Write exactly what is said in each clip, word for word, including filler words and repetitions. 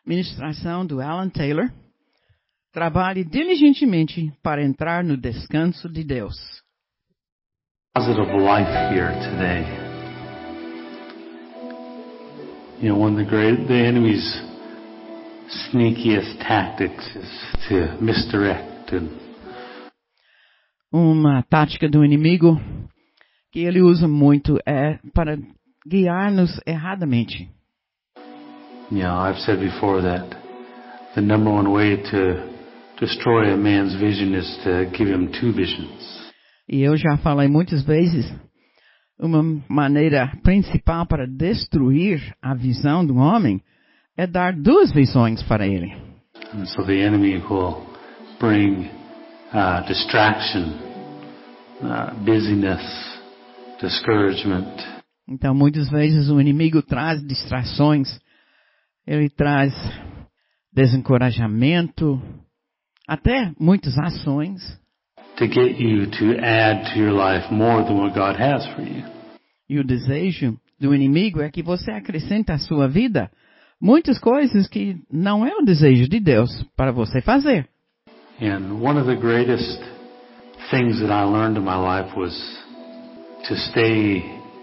Ministração do Alan Taylor. Trabalhe diligentemente para entrar no descanso de Deus. Positive life here today. You know, one of the great, the enemy's sneakiest tactics is to misdirect and Uma tática do inimigo que ele usa muito é para guiar-nos erradamente. you know, I've said before that the number one way to destroy a man's vision is to give him two visions. E eu já falei muitas vezes, uma maneira principal para destruir a visão do homem é dar duas visões para ele. And so the enemy will bring uh, distraction, uh, busyness, discouragement. Então, muitas vezes o inimigo traz distrações, ele traz desencorajamento, até muitas ações, To get you to add to your life more than what God has for you. e o desejo do inimigo é que você acrescente à sua vida muitas coisas que não é o desejo de Deus para você fazer. And one of the greatest things that I learned in my life was to stay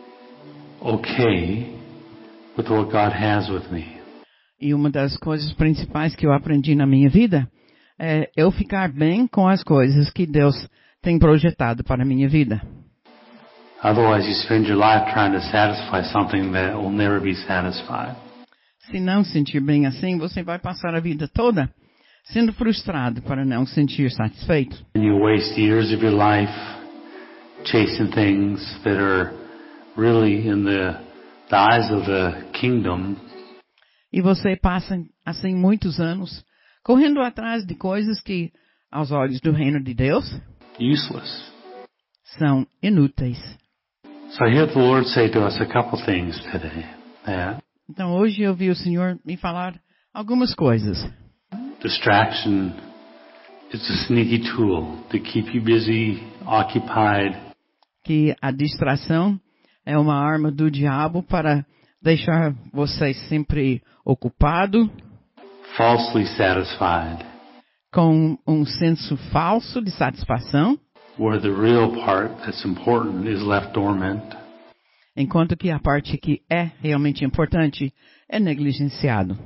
okay with what God has with me. E uma das coisas principais que eu aprendi na minha vida é eu ficar bem com as coisas que Deus tem projetado para a minha vida. Otherwise, you spend your life trying to satisfy something that will never be satisfied. Se não sentir bem assim, você vai passar a vida toda sendo frustrado para não sentir satisfeito. And you waste years of your life chasing things that are really in the, the eyes of the kingdom. E você passa assim muitos anos correndo atrás de coisas que, aos olhos do reino de Deus, Useless. são inúteis. So I hear the Lord say to us a couple things today. That Então hoje eu vi o Senhor me falar algumas coisas. distraction is a sneaky tool to keep you busy, occupied, Que a distração é uma arma do diabo para deixar você sempre ocupado, falsely satisfied, com um senso falso de satisfação, where the real part that's important is left dormant. enquanto que a parte que é realmente importante é negligenciado.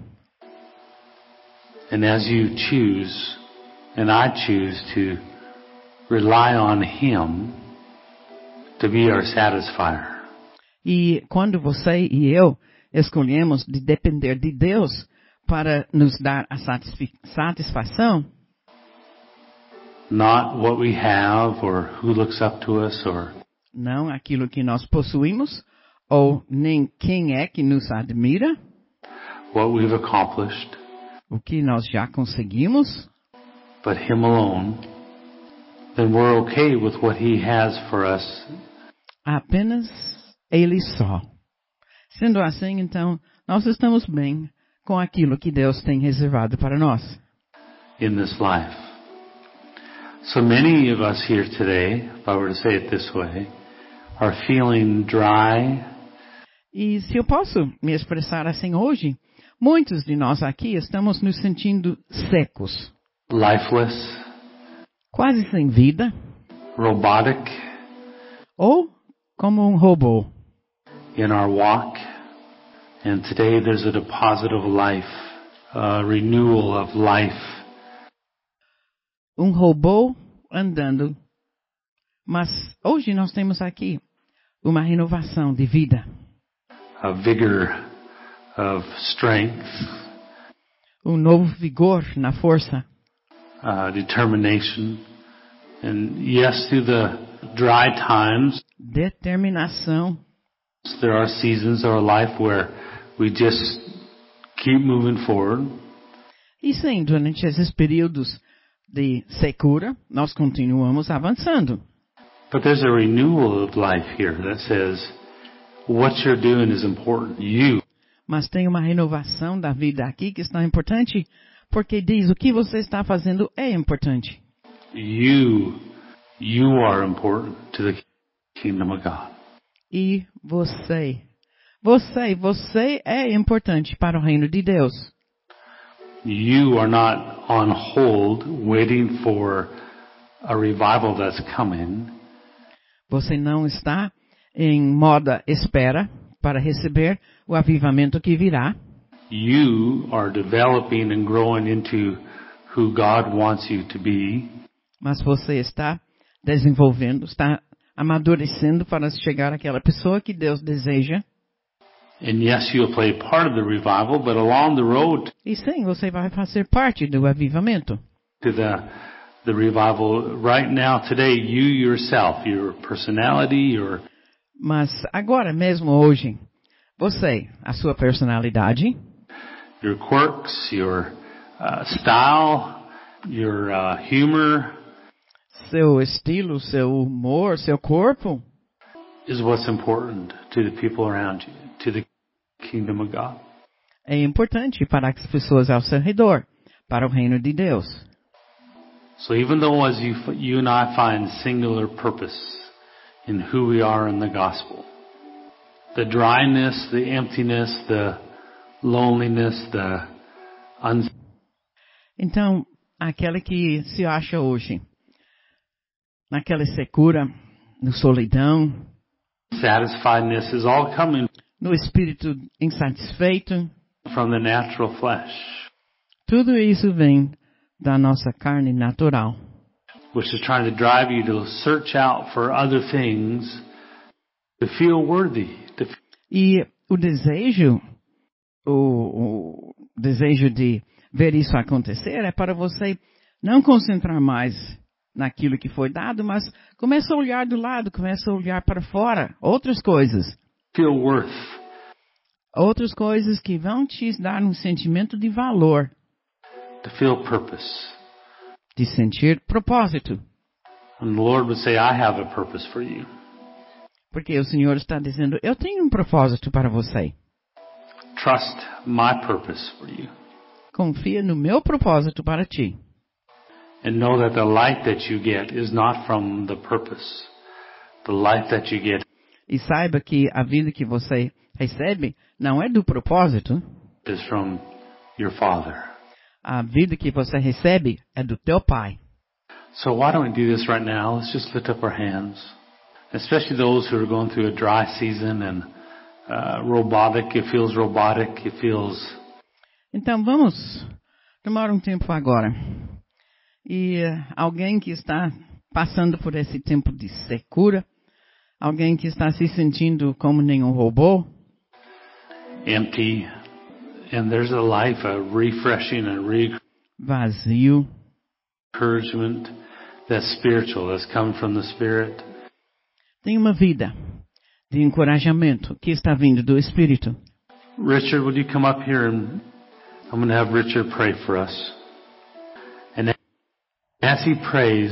And as you choose, and I choose to rely on Him to be our satisfier. E quando você e eu escolhemos de depender de Deus para nos dar a satisfi- satisfação, Not what we have or who looks up to us or não aquilo que nós possuímos, ou nem quem é que nos admira, what we've accomplished, o que nós já conseguimos, but Him alone, then we're okay with what He has for us. apenas Ele só. Sendo assim, então, nós estamos bem com aquilo que Deus tem reservado para nós. In this life. So many of us here today, if I were to say it this way, are feeling dry, E se eu posso me expressar assim hoje, muitos de nós aqui estamos nos sentindo secos, lifeless, quase sem vida, robotic ou como um robô. in our walk. And today there's a deposit of life, a renewal of life. Um robô andando. Mas hoje nós temos aqui uma renovação de vida, A vigor of strength, um novo vigor na força. uh, determination. And yes, through the dry times, Determinação. there are seasons of our life where we just keep moving forward. E sim, durante esses períodos de secura, nós continuamos avançando. But there's a renewal of life here that says, what you're doing is important. You, Mas tem uma renovação da vida aqui que está importante, porque diz o que você está fazendo é importante. you, you are important to the kingdom of God. E você, você, você é importante para o reino de Deus. You are not on hold waiting for a revival that's coming. Você não está em moda espera para receber o avivamento que virá. You are developing and growing into who God wants you to be. Mas você está desenvolvendo, está amadurecendo para chegar àquela pessoa que Deus deseja. And yes, you'll play part of the revival, but along the road E sim, você vai fazer parte do avivamento. to the the revival right now, today, you yourself, your personality, your Mas agora mesmo, hoje, você, a sua personalidade, your quirks, your uh, style, your uh, humor seu estilo, seu humor, seu corpo, is what's important to the people around you, to the kingdom of God. é importante para as pessoas ao seu redor, para o reino de Deus. So even though as you, you and I find singular purpose in who we are in the gospel, the dryness, the emptiness, the loneliness, the uns- Então, aquela que se acha hoje, naquela secura, no solidão, satisfiedness is all coming no espírito insatisfeito, from the natural flesh, tudo isso vem da nossa carne natural, which is trying to drive you to search out for other things to feel worthy. To f- e o desejo, o, o desejo de ver isso acontecer é para você não concentrar mais naquilo que foi dado, mas começa a olhar do lado, começa a olhar para fora, outras coisas. feel worth. Outras coisas que vão te dar um sentimento de valor, To feel purpose. de sentir propósito. And the Lord would say, I have a purpose for you. Porque o Senhor está dizendo, eu tenho um propósito para você. Trust my purpose for you. Confia no meu propósito para ti. And know that the light that you get is not from the purpose. The light that you get E saiba que a vida que você recebe não é do propósito. is from your Father. A vida que você recebe é do teu Pai. So why don't we do this right now? Let's just lift up our hands. Especially those who are going through a dry season and uh, robotic. It feels robotic. It feels... Então vamos tomar um tempo agora. E uh, alguém que está passando por esse tempo de secura, alguém que está se sentindo como nenhum robô, empty. And there's a life, a refreshing and vazio, encouragement that's spiritual, that's come from the Spirit. tem uma vida de encorajamento que está vindo do Espírito. Richard, would you come up here and I'm going to have Richard pray for us. And as he prays,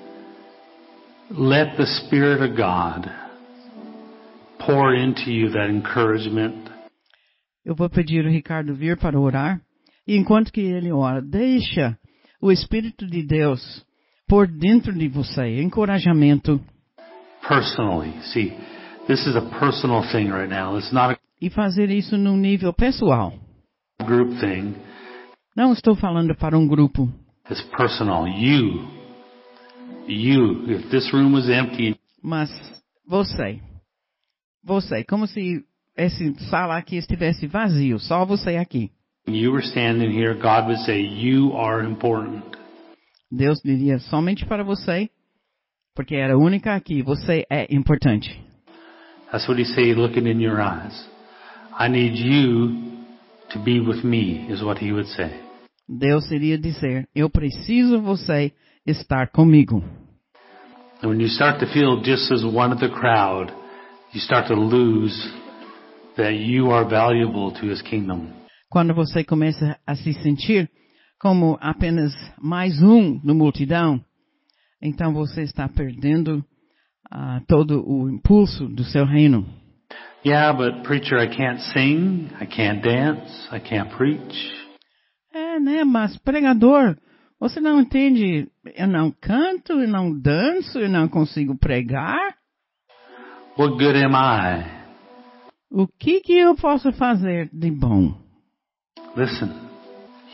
let the Spirit of God pour into you that encouragement. Eu vou pedir o Ricardo vir para orar. E enquanto que ele ora, deixa o Espírito de Deus por dentro de você, encorajamento. Personally. See, this is a personal thing right now. It's not E fazer isso num nível pessoal. a group thing. Não estou falando para um grupo. It's personal. You. You. If this room was empty, Mas você. Você. Como se esse sala aqui estivesse vazio. Só você aqui. and you were standing here, God would say, you are important. Deus diria somente para você. Porque era a única aqui. Você é importante. That's what he's saying, looking in your eyes. I need you to be with me, is what he would say. Deus iria dizer, eu preciso você estar comigo. And when you start to feel just as one of the crowd, you start to lose that you are valuable to his kingdom. Quando você começa a se sentir como apenas mais um no multidão, então você está perdendo uh, todo o impulso do seu reino. Yeah, but preacher, I can't sing, I can't dance, I can't preach. É, né? Mas pregador, você não entende? Eu não canto, eu não danço, eu não consigo pregar. What good am I? O que que eu posso fazer de bom? Listen,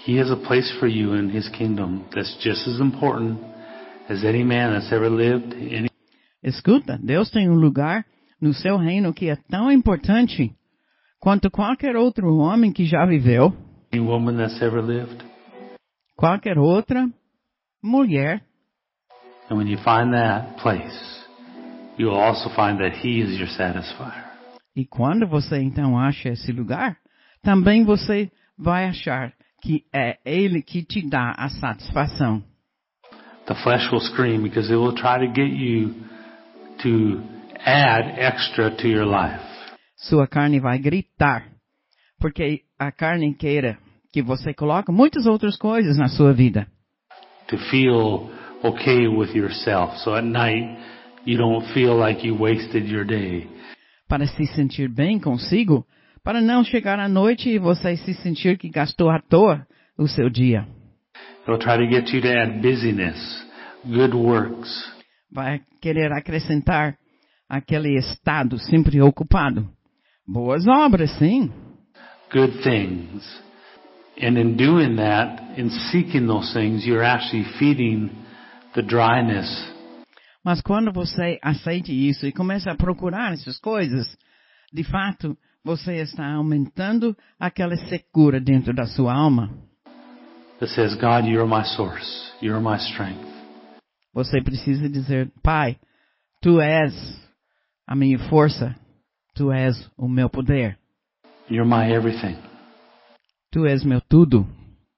He has a place for you in His kingdom that's just as important as any man that's ever lived. Any... Escuta, Deus tem um lugar no seu reino que é tão importante quanto qualquer outro homem que já viveu, any woman that's ever lived. qualquer outra mulher. And when you find that place, you will also find that He is your satisfier. E quando você então acha esse lugar, também você vai achar que é Ele que te dá a satisfação. The flesh will scream because it will try to get you to add extra to your life. Sua carne vai gritar, porque a carne queira que você coloque muitas outras coisas na sua vida. To feel okay with yourself, so at night you don't feel like you wasted your day. Para se sentir bem consigo, para não chegar à noite e você se sentir que gastou à toa o seu dia. It'll try to get you to add busyness, good works. Vai querer acrescentar aquele estado sempre ocupado. Boas obras, sim. Good things. And in doing that, in seeking those things, you're actually feeding the dryness. Mas quando você aceita isso e começa a procurar essas coisas, de fato, você está aumentando aquela secura dentro da sua alma. That says, God, you're my source. You're my strength. Você precisa dizer, Pai, Tu és a minha força. Tu és o meu poder. You're my everything. Tu és meu tudo.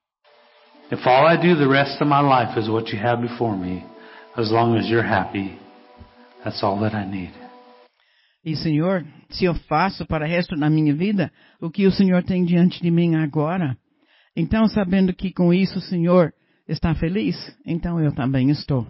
If all I do the rest of my life is what you have before me, as long as you're happy, that's all that I need. E Senhor, se eu faço para o resto da minha vida o que o Senhor tem diante de mim agora, então sabendo que com isso o Senhor está feliz, então eu também estou.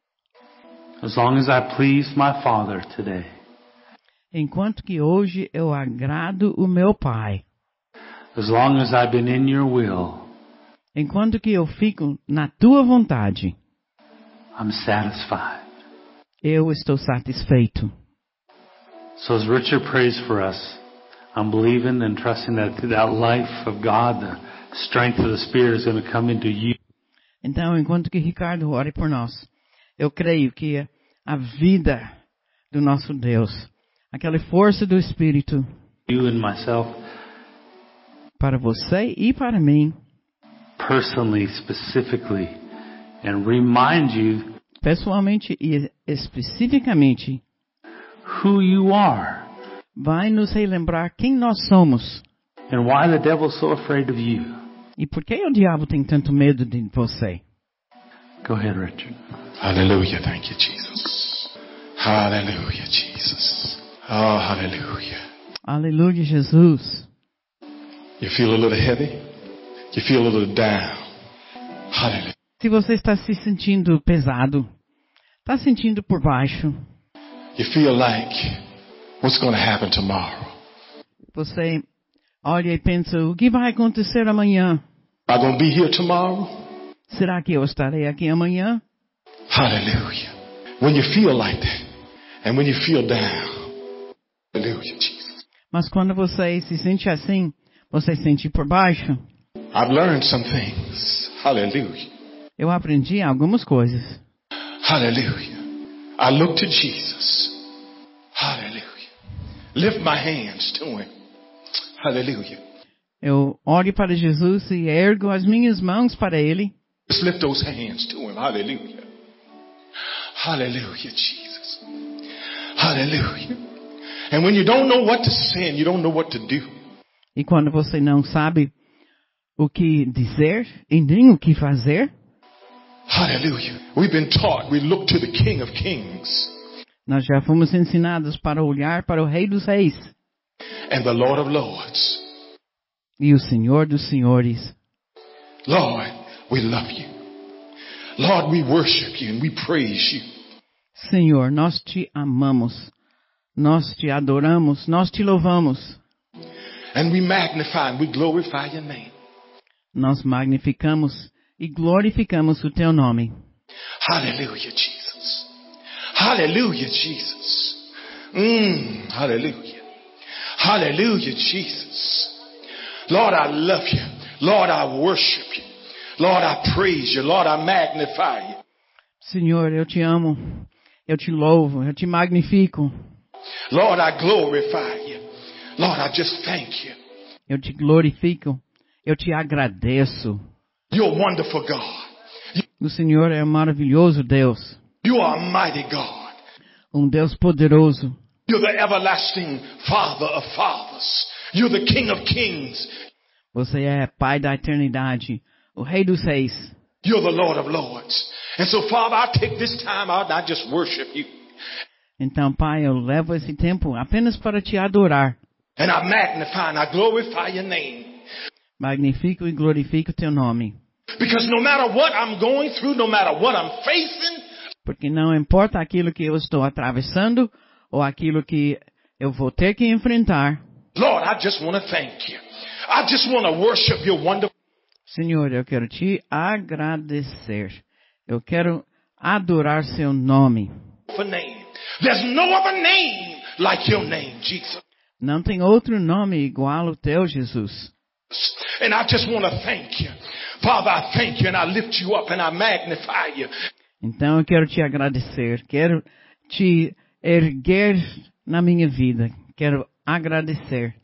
As long as I please my Father today. Enquanto que hoje eu agrado o meu Pai. As long as I've been in your will. Enquanto que eu fico na tua vontade. I'm satisfied. Eu estou satisfeito. So as Richard prays for us, I'm believing and trusting that that life of God, the strength of the Spirit is going to come into you. Então, enquanto que Ricardo ore por nós, eu creio que a vida do nosso Deus, aquela força do Espírito, you and myself, para você e para mim, personally, specifically, and remind you, pessoalmente e especificamente, who you are, vai nos relembrar quem nós somos and why the devil's so afraid of you. e por que o diabo tem tanto medo de você. Go ahead, Richard. Hallelujah. Thank you, Jesus. Hallelujah, Jesus. Oh, hallelujah. Aleluia, Jesus. You feel a little heavy? You feel a little down? Hallelujah. Se você está se sentindo pesado, está sentindo por baixo, You feel like, what's going to happen tomorrow? você olha e pensa, o que vai acontecer amanhã? Am I going to be here tomorrow? Será que eu estarei aqui amanhã? Hallelujah. When you feel like that, and when you feel down, hallelujah, Jesus. Mas quando você se sente assim, você sente por baixo. I've learned some things. Hallelujah. Eu aprendi algumas coisas. Hallelujah. I look to Jesus. Hallelujah. Lift my hands to Him. Hallelujah. Eu olho para Jesus e ergo as minhas mãos para Ele. Just lift those hands to Him. Hallelujah. Hallelujah, Jesus. Hallelujah. And when you don't know what to say and you don't know what to do, E quando você não sabe o que dizer e nem o que fazer, hallelujah. We've been taught, we look to the King of Kings nós já fomos ensinados para olhar para o Rei dos Reis and the Lord of Lords. e o Senhor dos Senhores. Lord, we love you. Lord, we worship you and we praise you. Senhor, nós te amamos, nós te adoramos, nós te louvamos. And we magnify and we glorify your name. Nós magnificamos e glorificamos o teu nome. Hallelujah, Jesus. Hallelujah, Jesus. Mm, hallelujah. Hallelujah, Jesus. Lord, I love you. Lord, I worship you. Lord, I praise you. Lord, I magnify you. Senhor, eu te amo, eu te louvo, eu te magnifico. Lord, I glorify you. Lord, I just thank you. Eu te glorifico, eu te agradeço. You're a wonderful God. O Senhor é um maravilhoso Deus, You are a mighty God. um Deus poderoso. You're the everlasting Father of fathers. You're the King of kings. Você é Pai da eternidade, o Rei dos Reis. You're the Lord of lords. And so, Father, I take this time out and I just worship you. Então, Pai, eu levo esse tempo apenas para te adorar. And I magnify and I glorify your name. Magnifico e glorifico teu nome. Because no matter what I'm going through, no matter what I'm facing, Porque não importa aquilo que eu estou atravessando ou aquilo que eu vou ter que enfrentar. Lord, I just want to thank you. I just want to worship your wonderful Senhor, eu quero te agradecer. Eu quero adorar seu nome. name. There's no other name like your name, Jesus. Não tem outro nome igual ao teu, Jesus. And I just want to thank you. Father, I thank you and I lift you up and I magnify you. Então eu quero te agradecer. Quero te erguer na minha vida. Quero agradecer.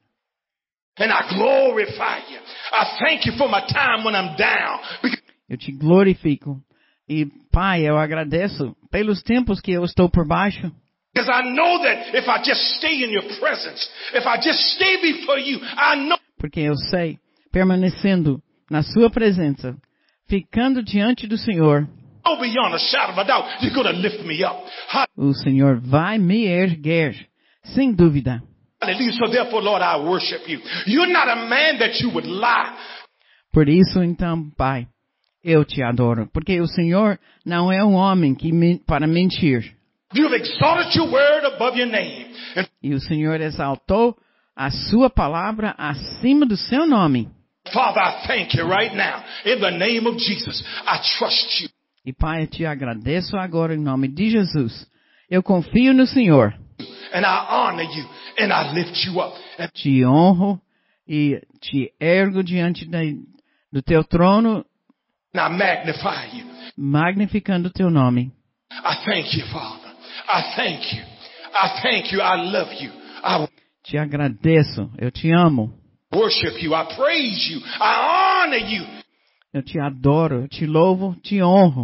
And I glorify you. I thank you for my time when I'm down. Because Eu te glorifico. E, Pai, eu agradeço pelos tempos que eu estou por baixo. Because I know that if I just stay in your presence, if I just stay before you, I know Porque eu sei, permanecendo na sua presença, ficando diante do Senhor, beyond a shadow of a doubt, you're going to lift me up. o Senhor vai me erguer, sem dúvida. Hallelujah. So therefore, Lord, I worship you. You're not a man that you would lie. Por isso, então, Pai, eu te adoro. Porque o Senhor não é um homem que men- para mentir. You've exalted your word above your name. And E o Senhor exaltou a sua palavra acima do seu nome. Father, I thank you right now. In the name of Jesus, I trust you. E Pai, eu te agradeço agora em nome de Jesus. Eu confio no Senhor. And I honor you. And I lift you up. And Te honro e te ergo diante da, do teu trono, I magnify you. magnificando o teu nome. I thank you, Father. I thank you. I thank you. I love you. I Te agradeço, eu te amo, worship you. I praise you. I honor you. eu te adoro, eu te louvo, te honro.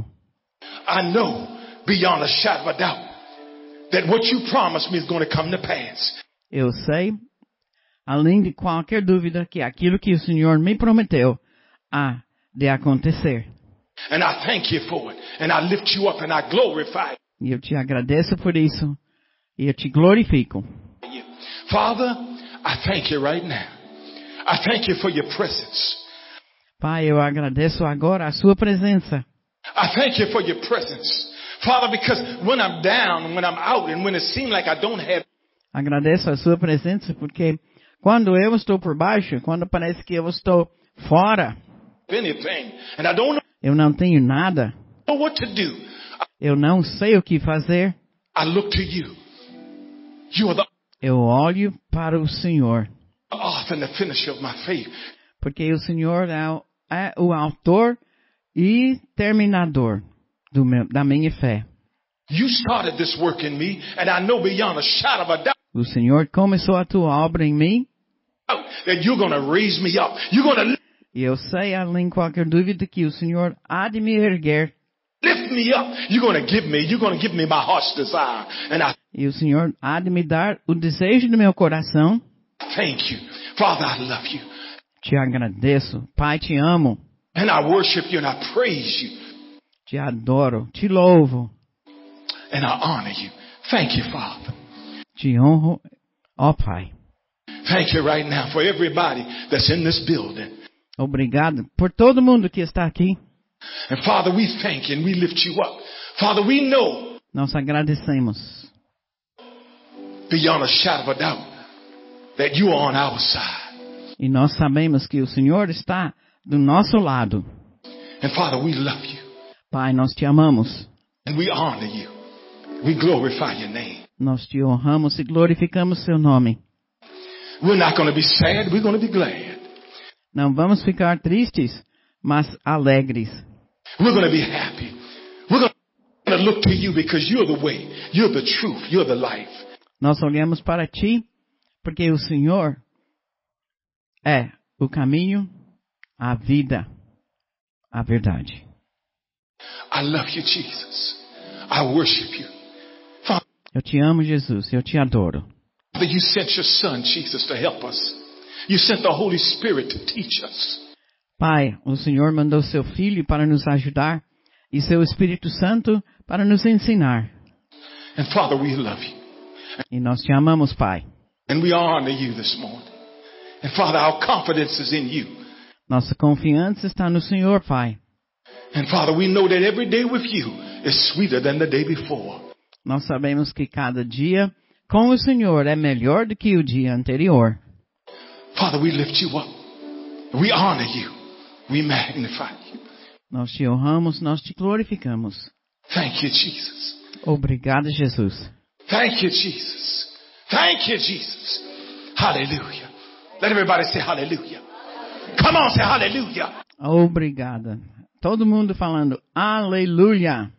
I know beyond a shadow of a doubt that what you promised me is going to come to pass. Eu sei, além de qualquer dúvida, que aquilo que o Senhor me prometeu há de acontecer. And I thank you for it. And I lift you up and I glorify E eu te agradeço por isso, e eu te glorifico. you. Father, I thank you right now. I thank you for your presence. Pai, eu agradeço agora a sua presença. I thank you for your presence. Father, because when I'm down, when I'm out, and when it seems like I don't have Agradeço a sua presença porque quando eu estou por baixo, quando parece que eu estou fora, anything, and I don't eu não tenho nada, know what to do, eu não sei o que fazer, I look to you. You are the eu olho para o Senhor. author and the finisher of my faith. Porque o Senhor é o, é o autor e terminador do meu, da minha fé. You started this work in me, and I know beyond a shadow of a doubt O Senhor começou a tua obra em mim, that you're going to raise me up. You're going to e eu sei, além de qualquer dúvida, que o Senhor há de me erguer. lift me up. You're going to give me, you're going to give me my heart's desire. And I E o Senhor há de me dar o desejo do meu coração. thank you. Father, I love you. Te agradeço. Pai, te amo. And I worship you and I praise you. Te adoro. Te louvo. And I honor you. Thank you, Father. Te honro, ó Pai. Thank you right now for everybody that's in this building. Obrigado por todo mundo que está aqui. And Father, we thank you and we lift you up. Father, we know Nós agradecemos. beyond a shadow of a doubt that you are on our side. E nós sabemos que o Senhor está do nosso lado. And Father, we love you Pai, nós te amamos. and we honor you. We glorify your name. Nós te honramos e glorificamos seu nome. We're not going to be sad. We're going to be glad. Não vamos ficar tristes, mas alegres. We're going to be happy. We're going to look to you because you're the way, you're the truth, you're the life. Nós olhamos para ti, porque o Senhor é o caminho, a vida, a verdade. I love you, Jesus. I worship you. Father, Eu te amo, Jesus, eu te adoro. you sent your son, Jesus, to help us. You sent the Holy Spirit to teach us. Pai, o Senhor mandou seu Filho para nos ajudar e seu Espírito Santo para nos ensinar. And Father, we love you. E nós te amamos, Pai. And we honor you this morning. And Father, our confidence is in you. Nossa confiança está no Senhor, Pai. And Father, we know that every day with you is sweeter than the day before. Nós sabemos que cada dia com o Senhor é melhor do que o dia anterior. Father, we lift you up. We honor you. We magnify you. Nós te honramos, nós te glorificamos. Thank you, Jesus. Obrigado, Jesus. Thank you, Jesus. Thank you, Jesus. Hallelujah. Let everybody say hallelujah. Come on, say hallelujah. Obrigada. Todo mundo falando aleluia.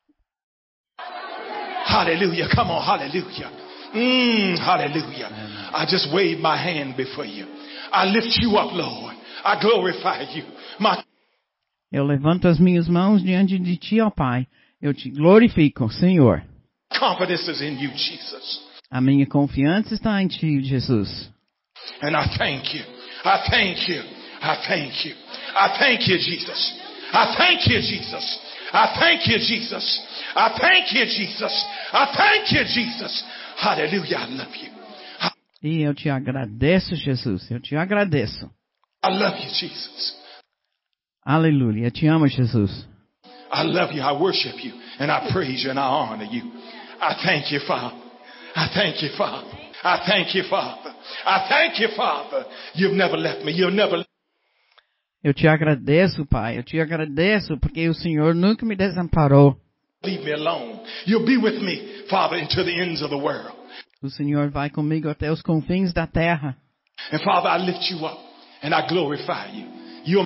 Hallelujah. Come on, hallelujah. Mm, hallelujah. I just wave my hand before you. I lift you up, Lord. I glorify you. My... Eu levanto as minhas mãos diante de ti, ó Pai. Eu te glorifico, Senhor. confidence is in you, Jesus. A minha confiança está em ti, Jesus. And I thank you. I thank you. I thank you. I thank you, Jesus. I thank you, Jesus. I thank you, Jesus. I thank you, Jesus. I thank you, Jesus. Hallelujah. I love you. E eu te agradeço, Jesus. Eu te agradeço. I love you, Jesus. Aleluia. Eu te amo, Jesus. I love you. I worship you. And I praise you and I honor you. I thank you, Father. I thank you, Father. I thank you, Father. I thank you, Father. You've never left me. You've never Eu te agradeço, Pai. Eu te agradeço porque o Senhor nunca me desamparou. leave me alone. You'll be with me, Father, into the ends of the world. O Senhor vai comigo até os confins da terra. And Father, I lift you up and I glorify you. You're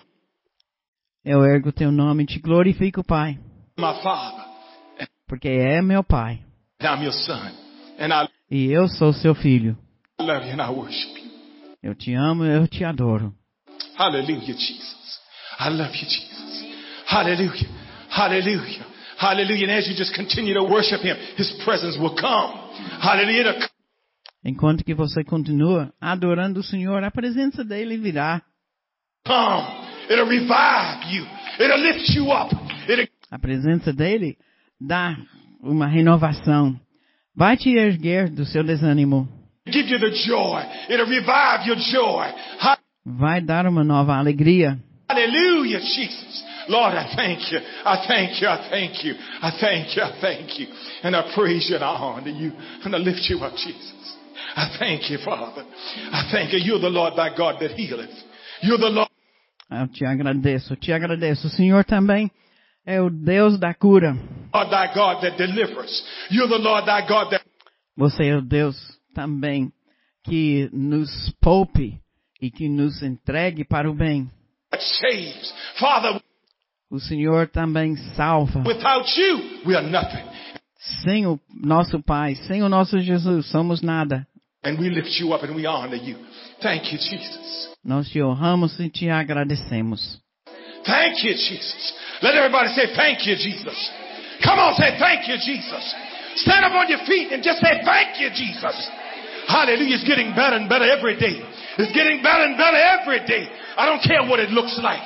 Eu ergo teu nome e te glorifico, Pai. my Father. Porque é meu Pai. And I'm your son. And I E eu sou seu filho. love you and I worship you. Eu te amo e eu te adoro. Hallelujah, Jesus. I love you, Jesus. Hallelujah. Hallelujah. Hallelujah. And as you just continue to worship Him, His presence will come. Hallelujah. It'll Enquanto que você continua adorando o Senhor, a presença dele virá. come. It'll revive you. It'll lift you up. It'll A presença dele dá uma renovação. Vai te erguer do seu desânimo. give you the joy. It'll revive your joy. Vai dar uma nova alegria. Hallelujah, Jesus. Lord, I thank you. I thank you. I thank you. I thank you. I thank you. And I praise you and I honor you. And I lift you up, Jesus. I thank you, Father. I thank you. You're the Lord thy God that healeth. You're the Lord. Eu te agradeço, eu te agradeço. O Senhor também é o Deus da cura. Lord thy God that delivers. You're the Lord thy God that Você é o Deus também que nos poupe e que nos entregue para o bem. saves. Father, O Senhor também salva. without you, we are nothing. Sem o nosso Pai, sem o nosso Jesus, somos nada. And we lift you up and we honor you. Thank you, Jesus. Nós te honramos e te agradecemos. Thank you, Jesus. Let everybody say, thank you, Jesus. Come on, say, thank you, Jesus. Stand up on your feet and just say, thank you, Jesus. Hallelujah. It's getting better and better every day. It's getting better and better every day. I don't care what it looks like.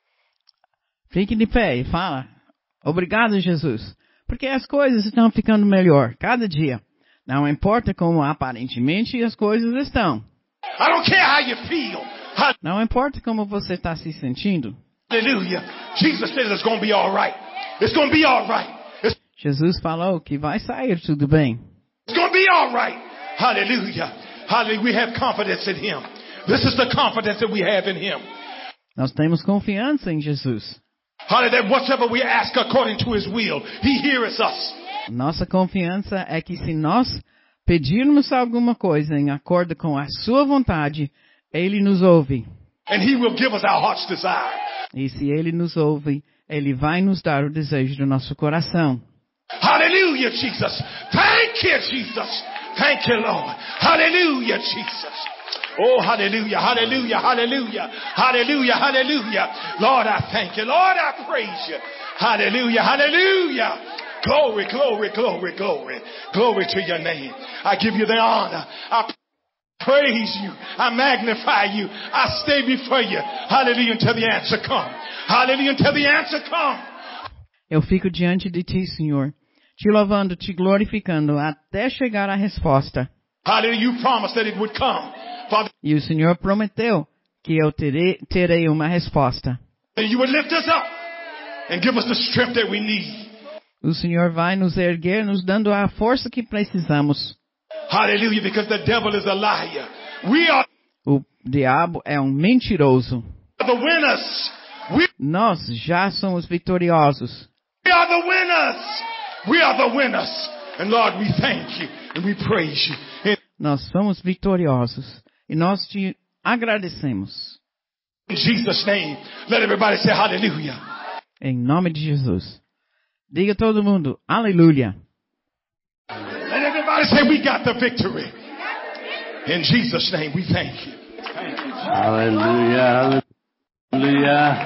Fique de pé e fala, obrigado, Jesus, porque as coisas estão ficando melhor cada dia. Não importa como aparentemente as coisas estão. I don't care how you feel. Não importa como você está se sentindo. Hallelujah. Jesus said it's going to be all right. It's going to be all right. It's Jesus falou que vai sair tudo bem. going to be all right. Hallelujah. Hallelujah. We have confidence in Him. This is the confidence that we have in Him. Nós temos confiança em Jesus. Hallelujah. That whatever we ask according to His will, He hears us. Nossa confiança é que se nós pedirmos alguma coisa em acordo com a sua vontade, Ele nos ouve. And He will give us our heart's desire. E se Ele nos ouve, Ele vai nos dar o desejo do nosso coração. Hallelujah, Jesus. Thank you, Jesus. Thank you, Lord. Hallelujah, Jesus. Oh, hallelujah, hallelujah, hallelujah, hallelujah, hallelujah. Lord, I thank you. Lord, I praise you. Hallelujah, hallelujah. Glory, glory, glory, glory. Glory to your name. I give you the honor. I praise you. I magnify you. I stay before you. Hallelujah, until the answer come. Hallelujah, until the answer come. Eu fico diante de ti, Senhor, te louvando, te glorificando, até chegar a resposta. Hallelujah, you promised that it would come. Father, E o Senhor prometeu que eu terei, terei uma resposta. you would lift us up and give us the strength that we need. O Senhor vai nos erguer, nos dando a força que precisamos. Hallelujah, because the devil is a liar. We are O diabo é um mentiroso. the winners. We Nós já somos vitoriosos. are the winners. We are the winners. And Lord, we thank you and we praise you. In Nós somos vitoriosos. E nós te agradecemos. Jesus' name, let everybody say hallelujah. Em nome de Jesus. Diga todo mundo, aleluia. Let everybody say we got the victory. In Jesus' name, we thank you. Thank you, Jesus. Hallelujah. Hallelujah.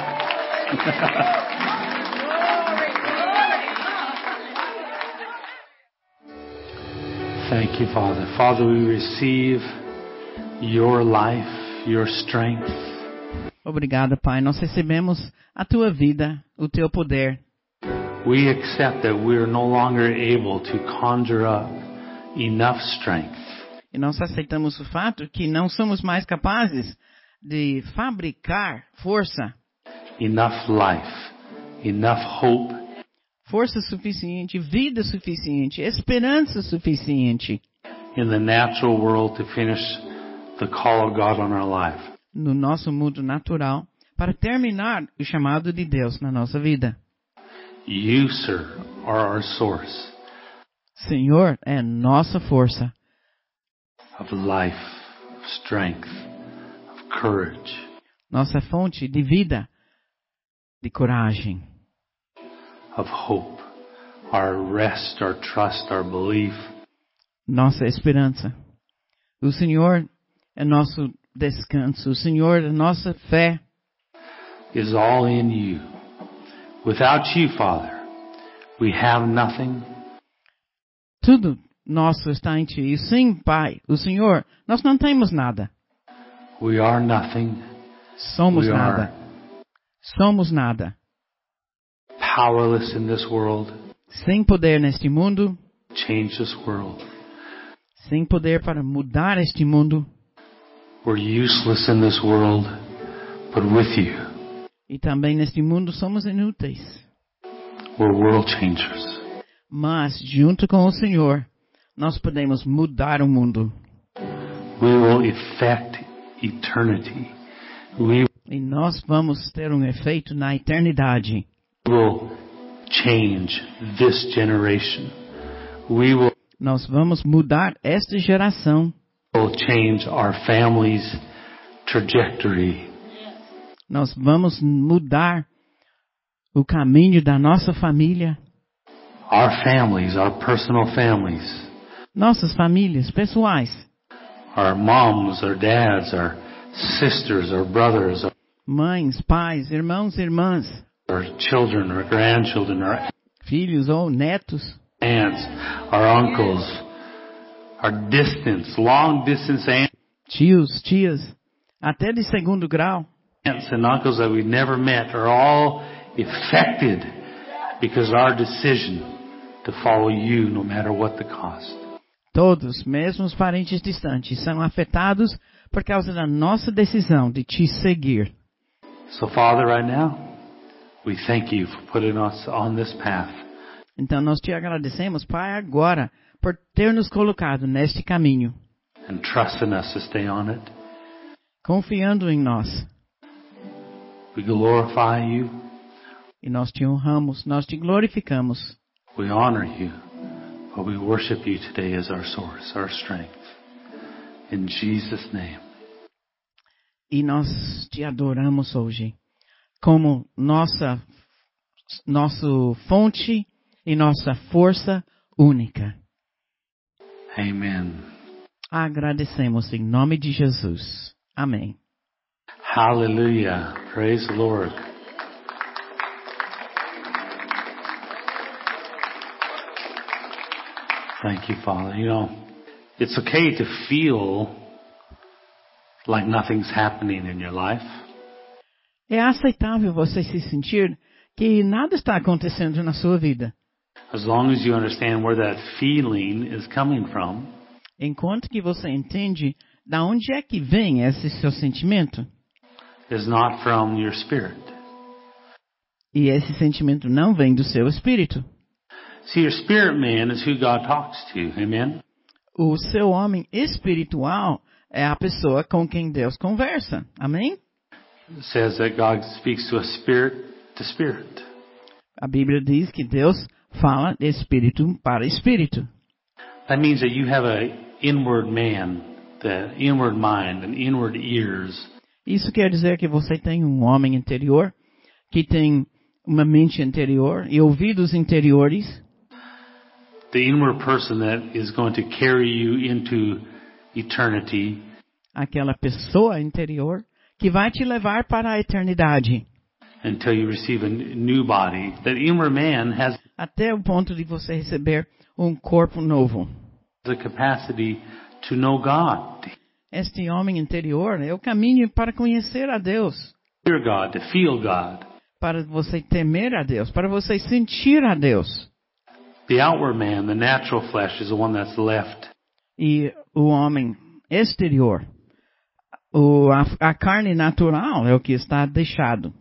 Thank you, Father. Father, we receive your life, your strength. Obrigado, Pai. Nós recebemos a tua vida, o teu poder. We accept that we are no longer able to conjure up enough strength E nós aceitamos o fato que não somos mais capazes de fabricar força, enough life, enough hope, força suficiente, vida suficiente, esperança suficiente in the natural world to finish the call of God on our life. no nosso mundo natural para terminar o chamado de Deus na nossa vida. You, sir, are our source Senhor é nossa força of life, of strength, of courage, nossa fonte de vida, de coragem, of hope, our rest, our trust, our belief. nossa esperança. O Senhor é nosso descanso, o Senhor é nossa fé. Is all in you. Without you, Father, we have nothing. Tudo nosso está em Ti. E sim, Pai, o Senhor, nós não temos nada. We are nothing. Somos We nada. are Somos nada. powerless in this world. Sem poder neste mundo, Change this world. sem poder para mudar este mundo. We're useless in this world, but with you, E também neste mundo somos inúteis. we're world changers. Mas, junto com o Senhor, nós podemos mudar o mundo. We will effect eternity. We E nós vamos ter um efeito na eternidade. will change this generation. We will Nós vamos mudar esta geração. change our family's trajectory. Nós vamos mudar o caminho da nossa família. Our families, our personal families, Nossas famílias pessoais. our moms, our dads, our sisters, our brothers, Mães, pais, irmãos e irmãs. our children, our grandchildren, our Filhos ou netos. aunts, our uncles, our distance, long distance Tios, tias. Até de segundo grau. aunts and uncles that we never met are all affected because of our decision to follow you no matter what the cost. Todos, mesmo os parentes distantes, são afetados por causa da nossa decisão de te seguir. So Father, right now, we thank you for putting us on this path. Então nós te agradecemos, Pai, agora, por ter nos colocado neste caminho, And trusting us to stay on it. confiando em nós. We glorify you. E nós te honramos, nós te glorificamos. We honor you. But we worship you today as our source, our strength. In Jesus' name. E nós te adoramos hoje, como nossa, nosso fonte e nossa força única. Amen. Agradecemos em nome de Jesus. Amém. Hallelujah. Praise the Lord. Thank you, Father. You know, it's okay to feel like nothing's happening in your life. É aceitável você se sentir que nada está acontecendo na sua vida. As long as you understand where that feeling is coming from. Enquanto que você entende da onde é que vem esse seu sentimento. Is not from your spirit. E esse sentimento não vem do seu espírito. See, your spirit man is who God talks to. Amen? O seu homem espiritual é a pessoa com quem Deus conversa. Amém? It says that God speaks to a spirit to spirit. A Bíblia diz que Deus fala de espírito para espírito. That means that you have an inward man, the inward mind and inward ears. Isso quer dizer que você tem um homem interior, que tem uma mente interior e ouvidos interiores. The inward person that is going to carry you into eternity. Aquela pessoa interior que vai te levar para a eternidade. Until you receive a new body. That inward man has até o ponto de você receber um corpo novo. The capacity to know God. Este homem interior é o caminho para conhecer a Deus. Fear God, to feel God. Para você temer a Deus, para você sentir a Deus. The outward man, the natural flesh, is the one that's left. E o homem exterior, o, a, a carne natural é o que está deixado.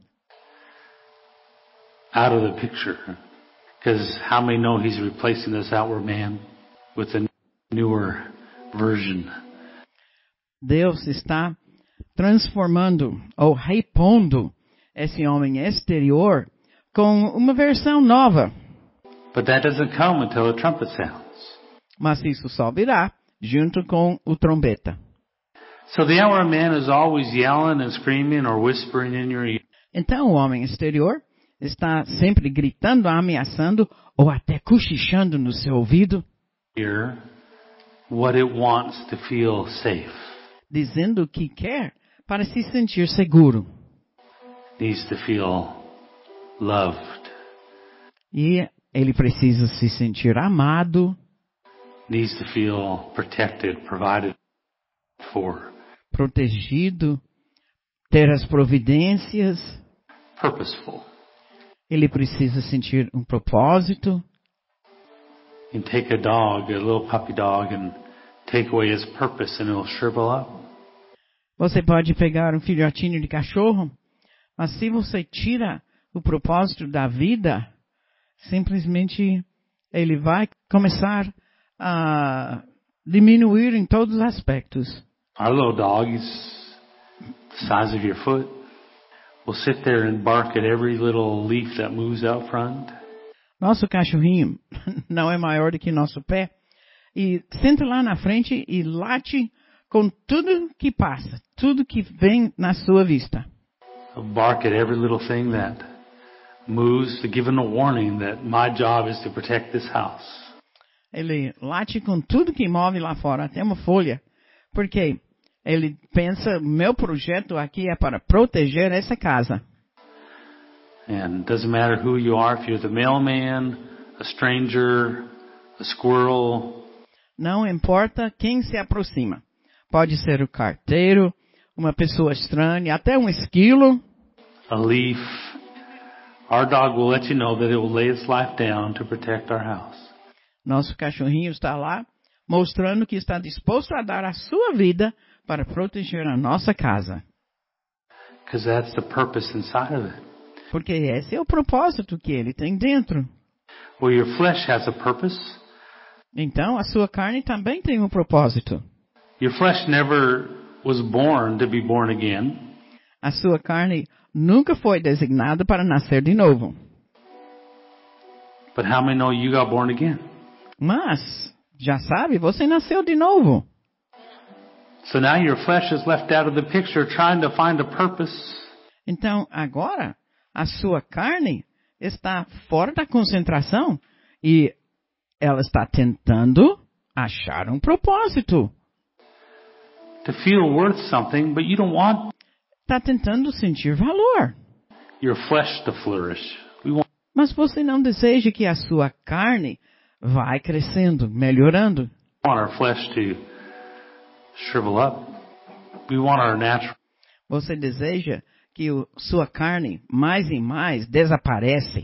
Out of the picture. Because how many know he's replacing this outward man with a newer version? Deus está transformando ou repondo esse homem exterior com uma versão nova. But that doesn't come until the trumpet sounds. Mas isso só virá junto com o trombeta. So the outward man is always yelling and screaming or whispering in your ear. Então o homem exterior está sempre gritando, ameaçando ou até cochichando no seu ouvido. Hear what it wants to feel safe. Dizendo o que quer para se sentir seguro. Needs to feel loved. E ele precisa se sentir amado. Needs to feel protected, provided for. Protegido. Ter as providências. Purposeful. Ele precisa sentir um propósito. You can take a dog, a little puppy dog, and take away his purpose and it'll shrivel up. Você pode pegar um filhotinho de cachorro, mas se você tira o propósito da vida, simplesmente ele vai começar a diminuir em todos os aspectos. Our little dog is the size of your foot. Will sit there and bark at every little leaf that moves out front. Nosso cachorrinho não é maior do que nosso pé e senta lá na frente e late com tudo que passa, tudo que vem na sua vista. He'll bark at every little thing that moves, to give him a warning that my job is to protect this house. Ele late com tudo que move lá fora, até uma folha, porque ele pensa, meu projeto aqui é para proteger essa casa. And it doesn't matter who you are, if you're the mailman, a stranger, a squirrel. Não importa quem se aproxima. Pode ser o carteiro, uma pessoa estranha, até um esquilo. A leaf. Our dog will let you know that it will lay its life down to protect our house. Nosso cachorrinho está lá, mostrando que está disposto a dar a sua vida para proteger a nossa casa. Because that's the purpose inside of it. Porque esse é o propósito que ele tem dentro. Well, your flesh has a purpose. Então, a sua carne também tem um propósito. Your flesh never was born to be born again. A sua carne nunca foi designada para nascer de novo. But how many know you got born again? Mas, já sabe, você nasceu de novo. So now your flesh is left out of the picture trying to find a purpose. Então, agora, a sua carne está fora da concentração e ela está tentando achar um propósito. To feel worth something, but you don't want Está tentando sentir valor. your flesh to flourish. We want Mas você não deseja que a sua carne vai crescendo, melhorando. our flesh to shrivel up. We want our natural Você deseja que a sua carne, mais e mais, desaparece.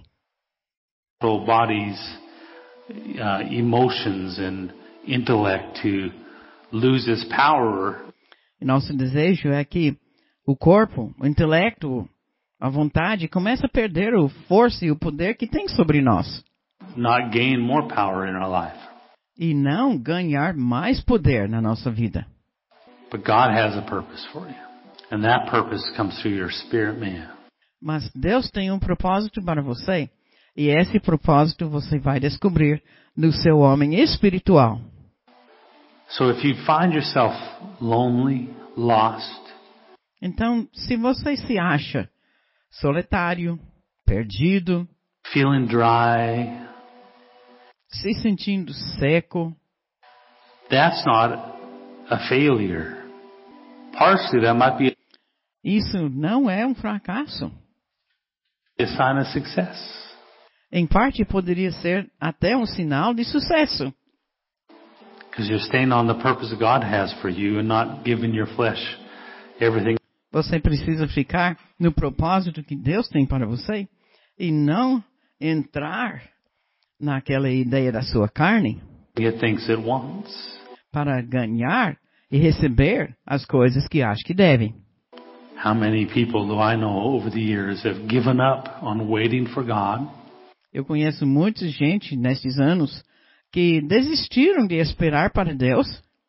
bodies, uh, emotions, and intellect to lose its power. E nosso desejo é que o corpo, o intelecto, a vontade, comece a perder a força e o poder que tem sobre nós. Not gain more power in our life. E não ganhar mais poder na nossa vida. But God has a purpose for you. And that purpose comes through your spirit man. Mas Deus tem um propósito para você. E esse propósito você vai descobrir no seu homem espiritual. So if you find yourself lonely, lost, Então, se você se acha solitário, perdido, feeling dry, se sentindo seco, that's not a failure. Partially that might be isso não é um fracasso. a sign of success. Em parte, poderia ser até um sinal de sucesso. Because you're staying on the purpose that God has for you and not giving your flesh everything. Você precisa ficar no propósito que Deus tem para você e não entrar naquela ideia da sua carne Get things it wants. para ganhar e receber as coisas que acha que devem. How many people do I know over the years have given up on waiting for God? Eu conheço muita gente nestes anos que desistiram de esperar para Deus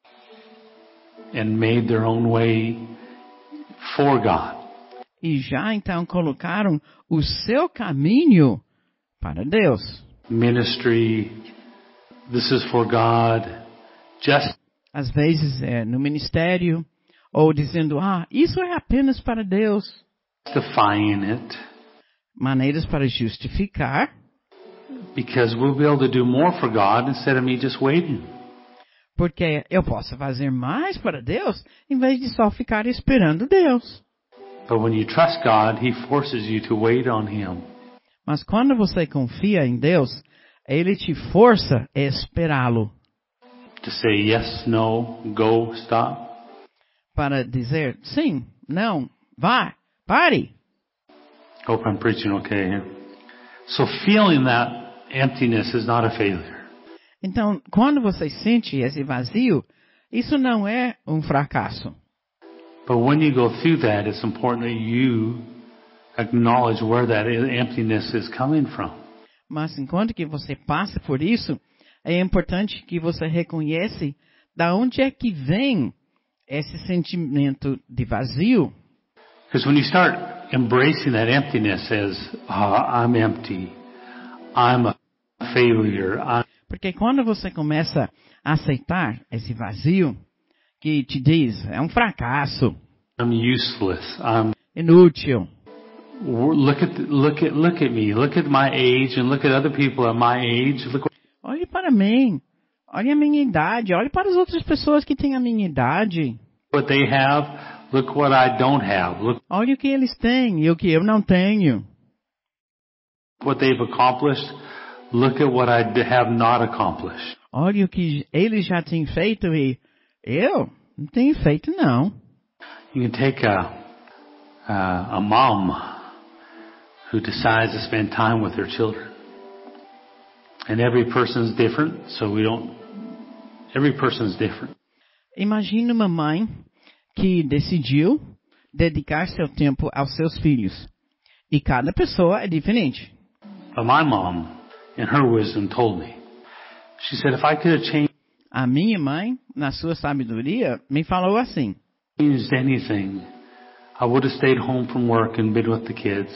And made their own way for God. e já então colocaram o seu caminho para Deus. Ministry, this is for God. Just Às vezes é no ministério ou dizendo, ah, isso é apenas para Deus. justifying it. Maneiras para justificar, Because we'll be able to do more for God instead of me just waiting. porque eu posso fazer mais para Deus em vez de só ficar esperando Deus. But when you trust God, He forces you to wait on Him. Mas quando você confia em Deus, Ele te força a esperá-lo. To say yes, no, go, stop. Para dizer sim, não, vá, pare. Hope I'm preaching okay here. So feeling that emptiness is not a failure. Então, quando você sente esse vazio, isso não é um fracasso. But when you go through that, it's important that you acknowledge where that emptiness is coming from. Mas enquanto que você passa por isso, é importante que você reconheça da onde é que vem esse sentimento de vazio. Because when you start embracing that emptiness as, oh, I'm empty, I'm a failure, I'm Porque quando você começa a aceitar esse vazio, que te diz, é um fracasso, I'm useless, I'm inútil. look at look at look at me, look at my age, and look at other people at my age. Look Olhe para mim, olhe a minha idade, olhe para as outras pessoas que têm a minha idade. what they have. Look what I don't have. Look Olhe o que eles têm e o que eu não tenho. what they've accomplished. Look at what I d- have not accomplished. Olhe o que eles já têm feito e eu não tenho feito não. You can take a a, a mom who decides to spend time with their children, and every person's different. So we don't. Every person's different. Imagine uma mãe que decidiu dedicar seu tempo aos seus filhos. E cada pessoa é diferente. But my mom, in her wisdom, told me. She said, if I could have changed A minha mãe, na sua sabedoria, me falou assim: anything, I would have stayed home from work and been with the kids.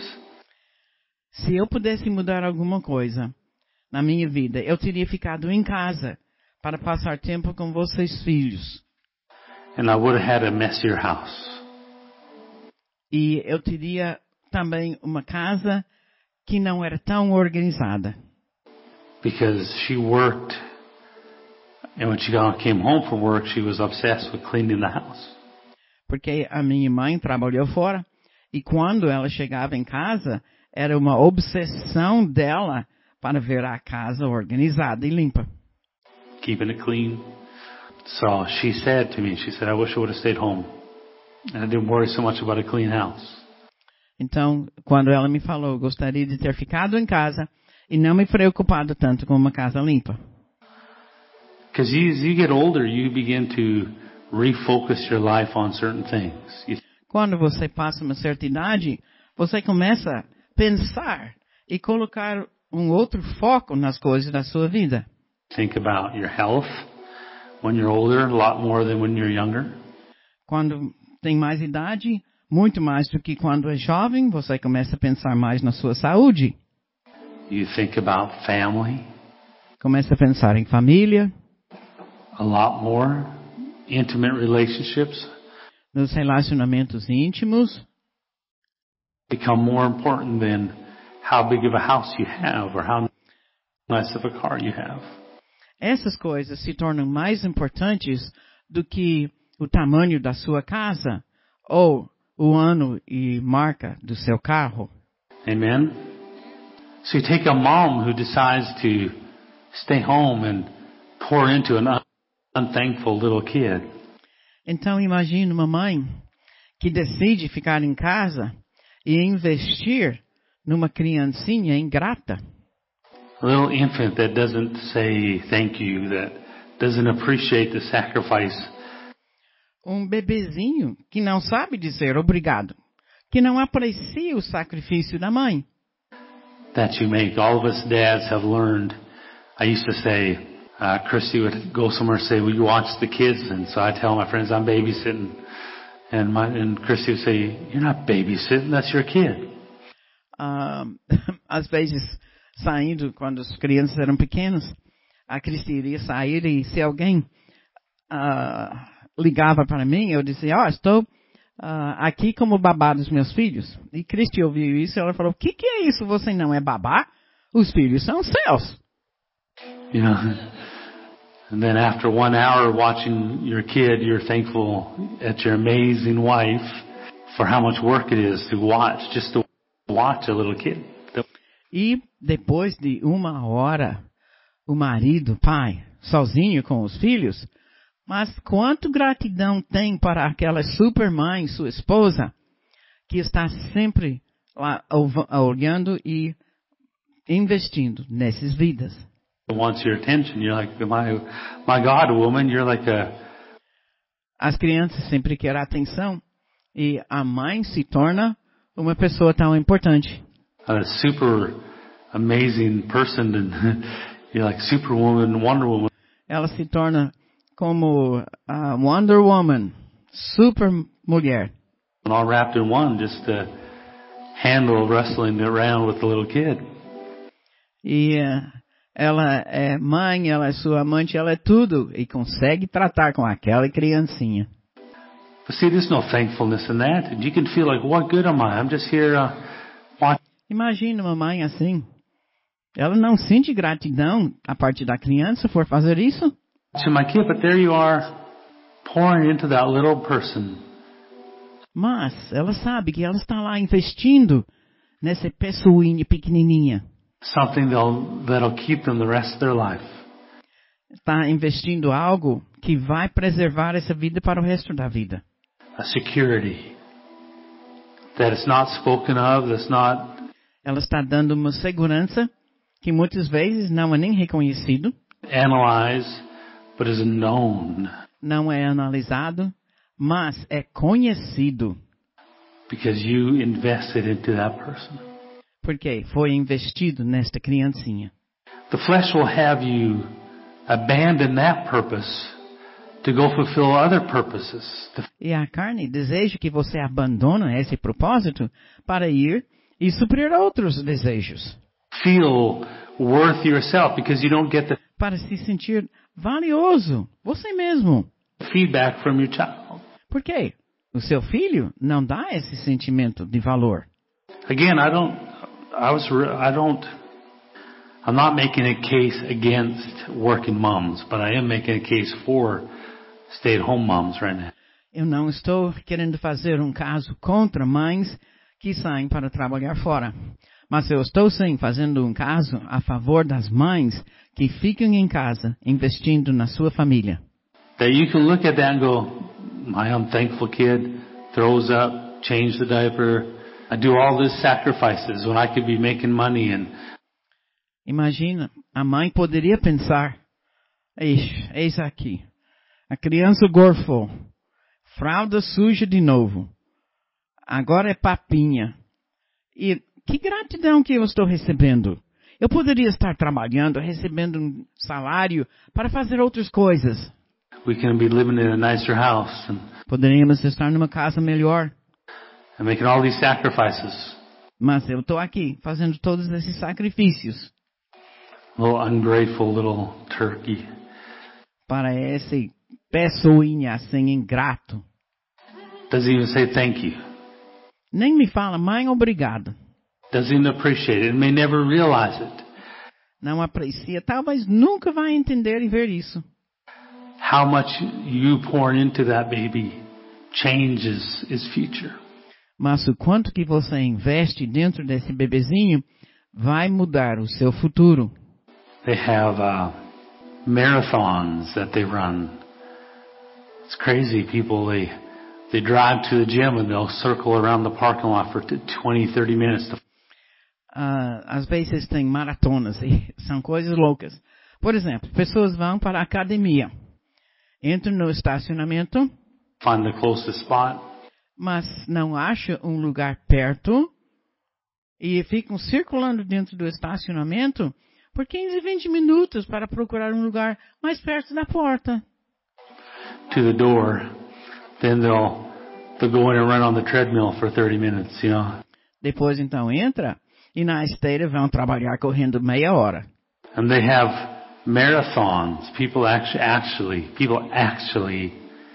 se eu pudesse mudar alguma coisa na minha vida, eu teria ficado em casa para passar tempo com vocês filhos. And I would have had a messier house. E eu teria também uma casa que não era tão organizada. Because she worked, and when she got, came home from work, she was obsessed with cleaning the house. Porque a minha mãe trabalhou fora, e quando ela chegava em casa, era uma obsessão dela para ver a casa organizada e limpa. Keeping it clean. So she said to me, she said, I wish I would have stayed home. And I didn't worry so much about a clean house. Então, quando ela me falou, gostaria de ter ficado em casa e não me preocupado tanto com uma casa limpa. Because you, as you get older, you begin to refocus your life on certain things. You Quando você passa uma certa idade, você começa a pensar e colocar um outro foco nas coisas da sua vida. think about your health when you're older, a lot more than when you're younger. Quando tem mais idade, muito mais do que quando é jovem, você começa a pensar mais na sua saúde. You think about family Começa a pensar em família, a lot more, intimate relationships nos relacionamentos íntimos, become more important than how big of a house you have or how nice of a car you have. essas coisas se tornam mais importantes do que o tamanho da sua casa ou o ano e marca do seu carro. Amen? So you take a mom who decides to stay home and pour into an un- unthankful little kid. Então imagine uma mãe que decide ficar em casa e investir numa criancinha ingrata. A little infant that doesn't say thank you, that doesn't appreciate the sacrifice. Um bebezinho que não sabe dizer obrigado, que não aprecia o sacrifício da mãe. That you make. All of us dads have learned. I used to say, uh, Christy would go somewhere and say, will you watch the kids? And so I tell my friends I'm babysitting. And my, and Christy would say, you're not babysitting, that's your kid. Ah, às vezes, saindo, quando as crianças eram pequenas, a Cristi iria sair e se alguém ah, ligava para mim, eu dizia, ó, oh, estou ah, aqui como babá dos meus filhos. E Cristi ouviu isso e ela falou, o que, que é isso? Você não é babá? Os filhos são seus. You know, and then after one hour watching your kid, you're thankful at your amazing wife for how much work it is to watch, just to watch a little kid. E depois de uma hora, o marido, pai, sozinho com os filhos, mas quanto gratidão tem para aquela supermãe, sua esposa, que está sempre lá olhando e investindo nessas vidas. Wants your attention. You're like, my, my God, woman, you're like a... As crianças sempre querem atenção e a mãe se torna uma pessoa tão importante. a super amazing person, and you're like Superwoman, Wonder Woman. Ela se torna como a Wonder Woman, super mulher. All wrapped in one, just to handle wrestling around with the little kid. E uh, ela é mãe, ela é sua amante, ela é tudo e consegue tratar com aquela criancinha. But see, there's no thankfulness in that. You can feel like, what good am I? I'm just here uh, watching. Imagina uma mãe assim. Ela não sente gratidão a partir da criança por fazer isso. To my kid, but there you are, pouring into that little person. Mas ela sabe que ela está lá investindo nessa pessoinha pequenininha. Something that'll, that'll keep them the rest of their life. Está investindo algo que vai preservar essa vida para o resto da vida. A security that is not spoken of, that's not... Ela está dando uma segurança que muitas vezes não é nem reconhecido. Analyzed, but is known. Não é analisado, mas é conhecido. Because you invested into that person. Porque foi investido nesta criancinha. The flesh will have you abandon that purpose to go fulfill other purposes. E a carne deseja que você abandone esse propósito para ir e suprir outros desejos. Feel worth yourself because you don't get the Para se sentir valioso, você mesmo. feedback from your child. Por quê? O seu filho não dá esse sentimento de valor. Again, I don't, I was, I don't, I'm not making a case against working moms, but I am making a case for stay-at-home moms right now. Eu não estou querendo fazer um caso contra mães que saem para trabalhar fora. Mas eu estou sim fazendo um caso a favor das mães que ficam em casa investindo na sua família. That you can look at that and go, my unthankful kid throws up, change the diaper. I do all these sacrifices when I could be making money and Imagina, a mãe poderia pensar, eis, eis aqui, a criança gorfou, fralda suja de novo, agora é papinha. E que gratidão que eu estou recebendo. Eu poderia estar trabalhando, recebendo um salário para fazer outras coisas. we can be living in a nicer house and, Poderíamos estar numa casa melhor. and making all these sacrifices. Mas eu estou aqui fazendo todos esses sacrifícios Little ungrateful little turkey. para esse pessoinha assim ingrato. Doesn't even say thank you. Nem me fala, mãe, obrigado. Doesn't even appreciate it and may never realize it. Não aprecia, talvez nunca vai entender e ver isso. How much you pour into that baby changes his future. Mas o quanto que você investe dentro desse bebezinho vai mudar o seu futuro. They have uh, marathons that they run. It's crazy. People, they they drive to the gym and they'll circle around the parking lot for twenty, thirty minutes. To... Uh, às vezes tem maratonas e são coisas loucas. Por exemplo, pessoas vão para a academia, entram no estacionamento, Find the closest spot. mas não acham um lugar perto e ficam circulando dentro do estacionamento por quinze, vinte minutos para procurar um lugar mais perto da porta. To the door. Then they'll they'll go in and run on the treadmill for thirty minutes, you know. Depois então entra e na esteira vão trabalhar correndo meia hora. And they have marathons. People actually actually people actually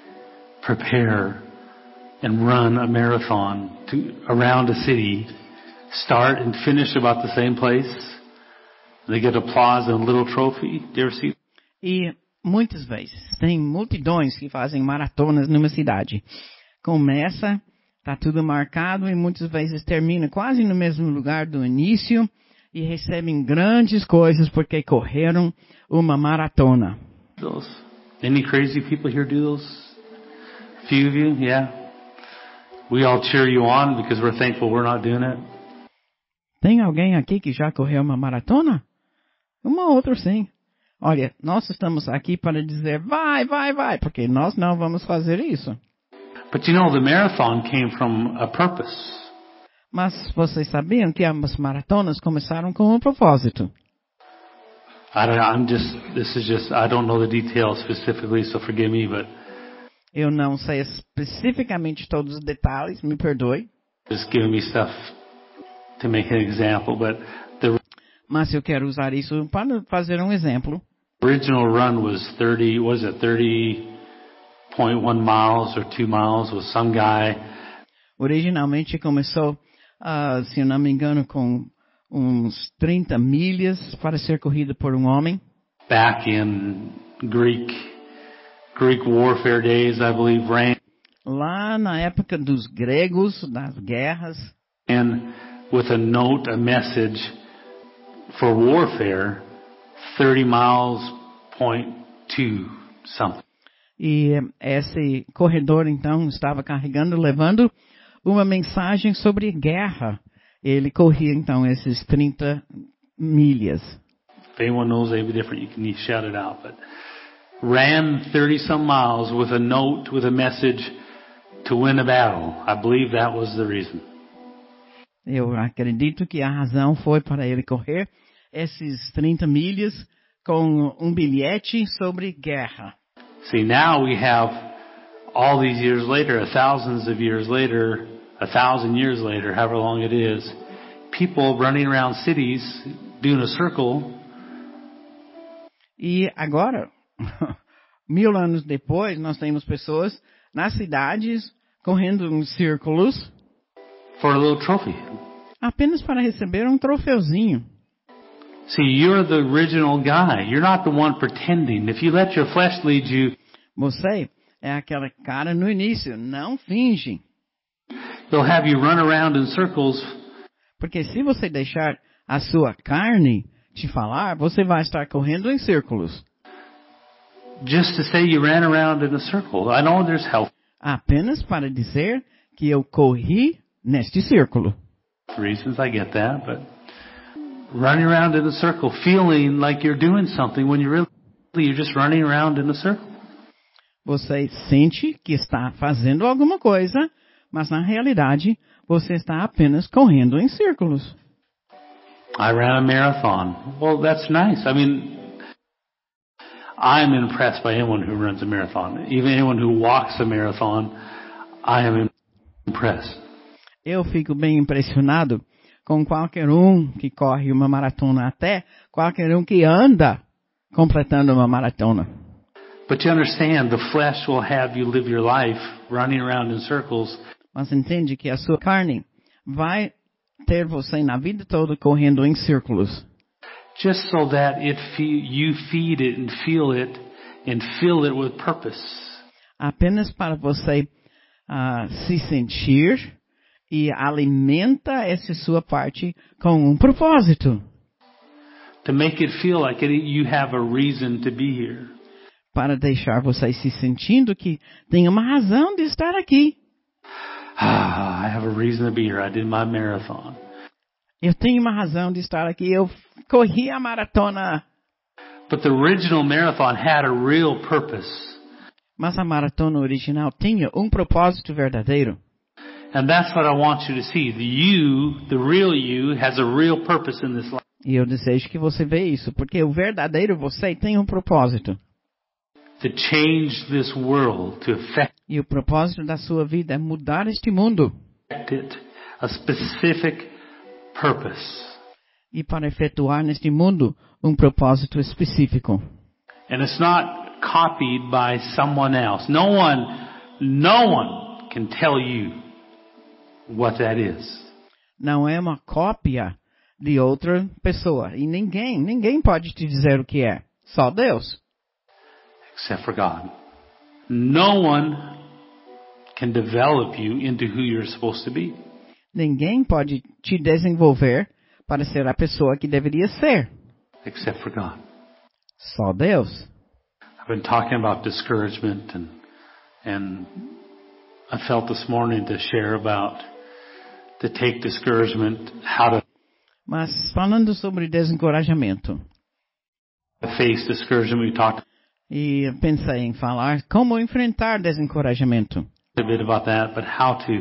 prepare and run a marathon to around a city, start and finish about the same place. They get applause and a little trophy. Do you ever see? E muitas vezes tem multidões que fazem maratonas numa cidade. Começa, tá tudo marcado e muitas vezes termina quase no mesmo lugar do início e recebem grandes coisas porque correram uma maratona. Those. Any crazy people here do those? Few of you, yeah. We all cheer you on because we're thankful we're not doing it. Tem alguém aqui que já correu uma maratona? Uma ou outra sim. Olha, nós estamos aqui para dizer vai, vai, vai, porque nós não vamos fazer isso. But you know, the marathon came from a purpose. Mas vocês sabiam que as maratonas começaram com um propósito? I don't, I'm just, this is just, I don't know the details specifically, so forgive me, but Eu não sei especificamente todos os detalhes, me perdoe. just giving me stuff to make an example. But the Mas eu quero usar isso para fazer um exemplo. original run was thirty, was it thirty point one miles or two miles with some guy. Originalmente começou, uh, se eu não me engano, com uns trinta milhas para ser corrida por um homem. Back in Greek, Greek warfare days, I believe, ran. Lá na época dos gregos, das guerras. And with a note, a message for warfare, thirty miles point two something. E esse corredor, então, estava carregando, levando uma mensagem sobre guerra. Ele corria, então, esses trinta milhas. If anyone knows any different, you can shout it out. But ran thirty some miles with a note, with a message to win a battle. I believe that was the reason. Eu acredito que a razão foi para ele correr esses trinta milhas com um bilhete sobre guerra. See, now we have, all these years later, thousands of years later, a thousand years later, however long it is, people running around cities doing a circle. E agora, mil anos depois, nós temos pessoas nas cidades correndo em círculos For a little trophy. apenas para receber um troféuzinho. See, you're the original guy. You're not the one pretending. If you let your flesh lead you, Você é aquele cara no início, não finge. they'll have you run around in circles. Porque se você deixar a sua carne te falar, você vai estar correndo em círculos. Just to say you ran around in a circle. I know there's health Apenas para dizer que eu corri neste círculo. reasons, I get that, but running around in a circle, feeling like you're doing something when you really, you're just running around in a circle. Você sente que está fazendo alguma coisa, mas na realidade você está apenas correndo em círculos. I ran a marathon. Well, that's nice. I mean, I'm impressed by anyone who runs a marathon. Even anyone who walks a marathon, I am impressed. Eu fico bem impressionado com qualquer um que corre uma maratona, até qualquer um que anda completando uma maratona. But you understand, the flesh will have you live your life running around in circles. Mas entende que a sua carne vai ter você na vida toda correndo em círculos. Just so that it fe- you feed it and feel it and fill it with purpose. Apenas para você uh, se sentir e alimenta essa sua parte com um propósito. To make it feel like it, you have a reason to be here. Para deixar você se sentindo que tem uma razão de estar aqui. Ah, I have a reason to be here. I did my marathon. Eu tenho uma razão de estar aqui. Eu corri a maratona. But the original marathon had a real purpose. Mas a maratona original tinha um propósito verdadeiro. And that's what I want you to see. The you, the real you, has a real purpose in this life. E eu desejo que você veja isso, porque o verdadeiro você tem um propósito. To change this world, to affect E o propósito da sua vida é mudar este mundo. it, a specific purpose. E para efetuar neste mundo um propósito específico. And it's not copied by someone else. No one, no one can tell you what that is. Não é uma cópia de outra pessoa. E ninguém, ninguém pode te dizer o que é. Só Deus. Except for God. No one can develop you into who you're supposed to be. Ninguém pode te desenvolver para ser a pessoa que deveria ser. Except for God. Só Deus. I've been talking about discouragement and and I felt this morning to share about to take discouragement, how to Mas falando sobre desencorajamento. face discouragement. We talked E pensei em falar como enfrentar desencorajamento. a bit about that, but how to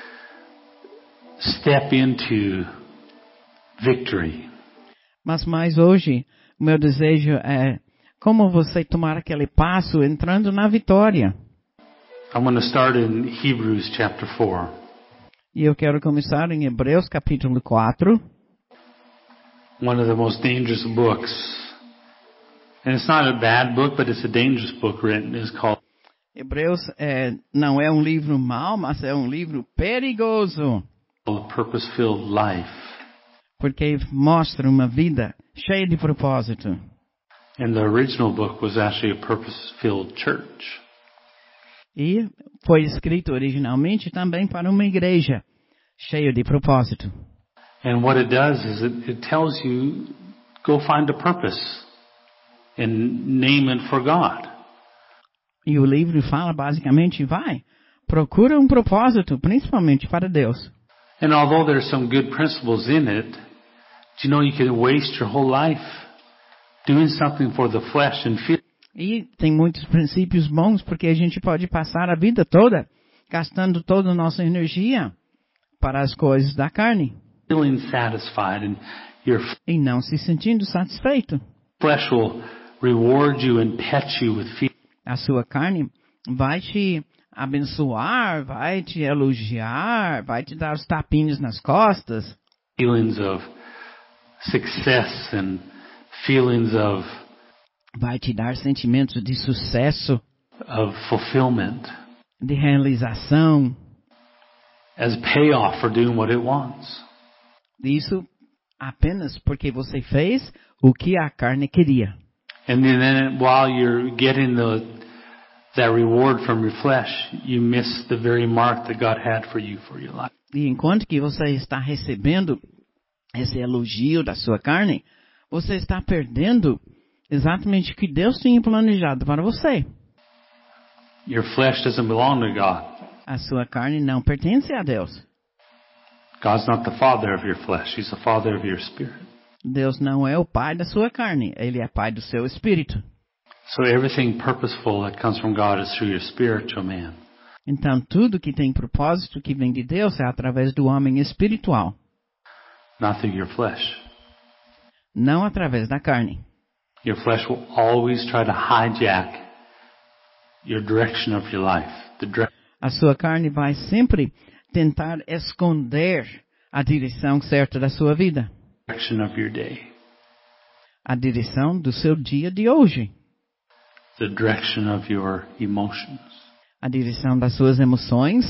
step into victory. Mas mais hoje, o meu desejo é como você tomar aquele passo entrando na vitória. I'm going to start in Hebrews chapter four. E eu quero começar em Hebreus capítulo quatro. One of the most dangerous books. And it's not a bad book, but it's a dangerous book written. It's called Hebreus é, não é um livro mau, mas é um livro perigoso. A Purpose-Filled Life. Porque mostra uma vida cheia de propósito. And the original book was actually a purpose-filled church. E foi escrito originalmente também para uma igreja cheia de propósito. And what it does is it, it tells you, go find a purpose and name it for God. E o livro fala basicamente, vai, procura um propósito, principalmente para Deus. And although there's some good principles in it, do you know you can waste your whole life doing something for the flesh and feel E tem muitos princípios bons, porque a gente pode passar a vida toda gastando toda a nossa energia para as coisas da carne. feeling satisfied, and your E não se sentindo satisfeito. flesh will reward you and pet you with fe- A sua carne vai te abençoar, vai te elogiar, vai te dar os tapinhos nas costas. feelings of success and feelings of Vai te dar sentimentos de sucesso, of fulfillment de realização, as payoff for doing what it wants. Isso apenas porque você fez o que a carne queria. And then, then while you're getting the that reward from your flesh, you miss the very mark that God had for you for your life. E enquanto que você está recebendo esse elogio da sua carne, você está perdendo exatamente o que Deus tinha planejado para você. Your flesh doesn't belong to God. A sua carne não pertence a Deus. God's not the father of your flesh. He's the father of your spirit. Deus não é o pai da sua carne, ele é pai do seu espírito. So everything purposeful that comes from God is through your spiritual man. Então tudo que tem propósito que vem de Deus é através do homem espiritual, Not through your flesh. não através da carne. Your flesh will always try to hijack your direction of your life. The dire- A sua carne vai sempre tentar esconder a direção certa da sua vida, direction of your day. a direção do seu dia de hoje, The direction of your emotions. a direção das suas emoções,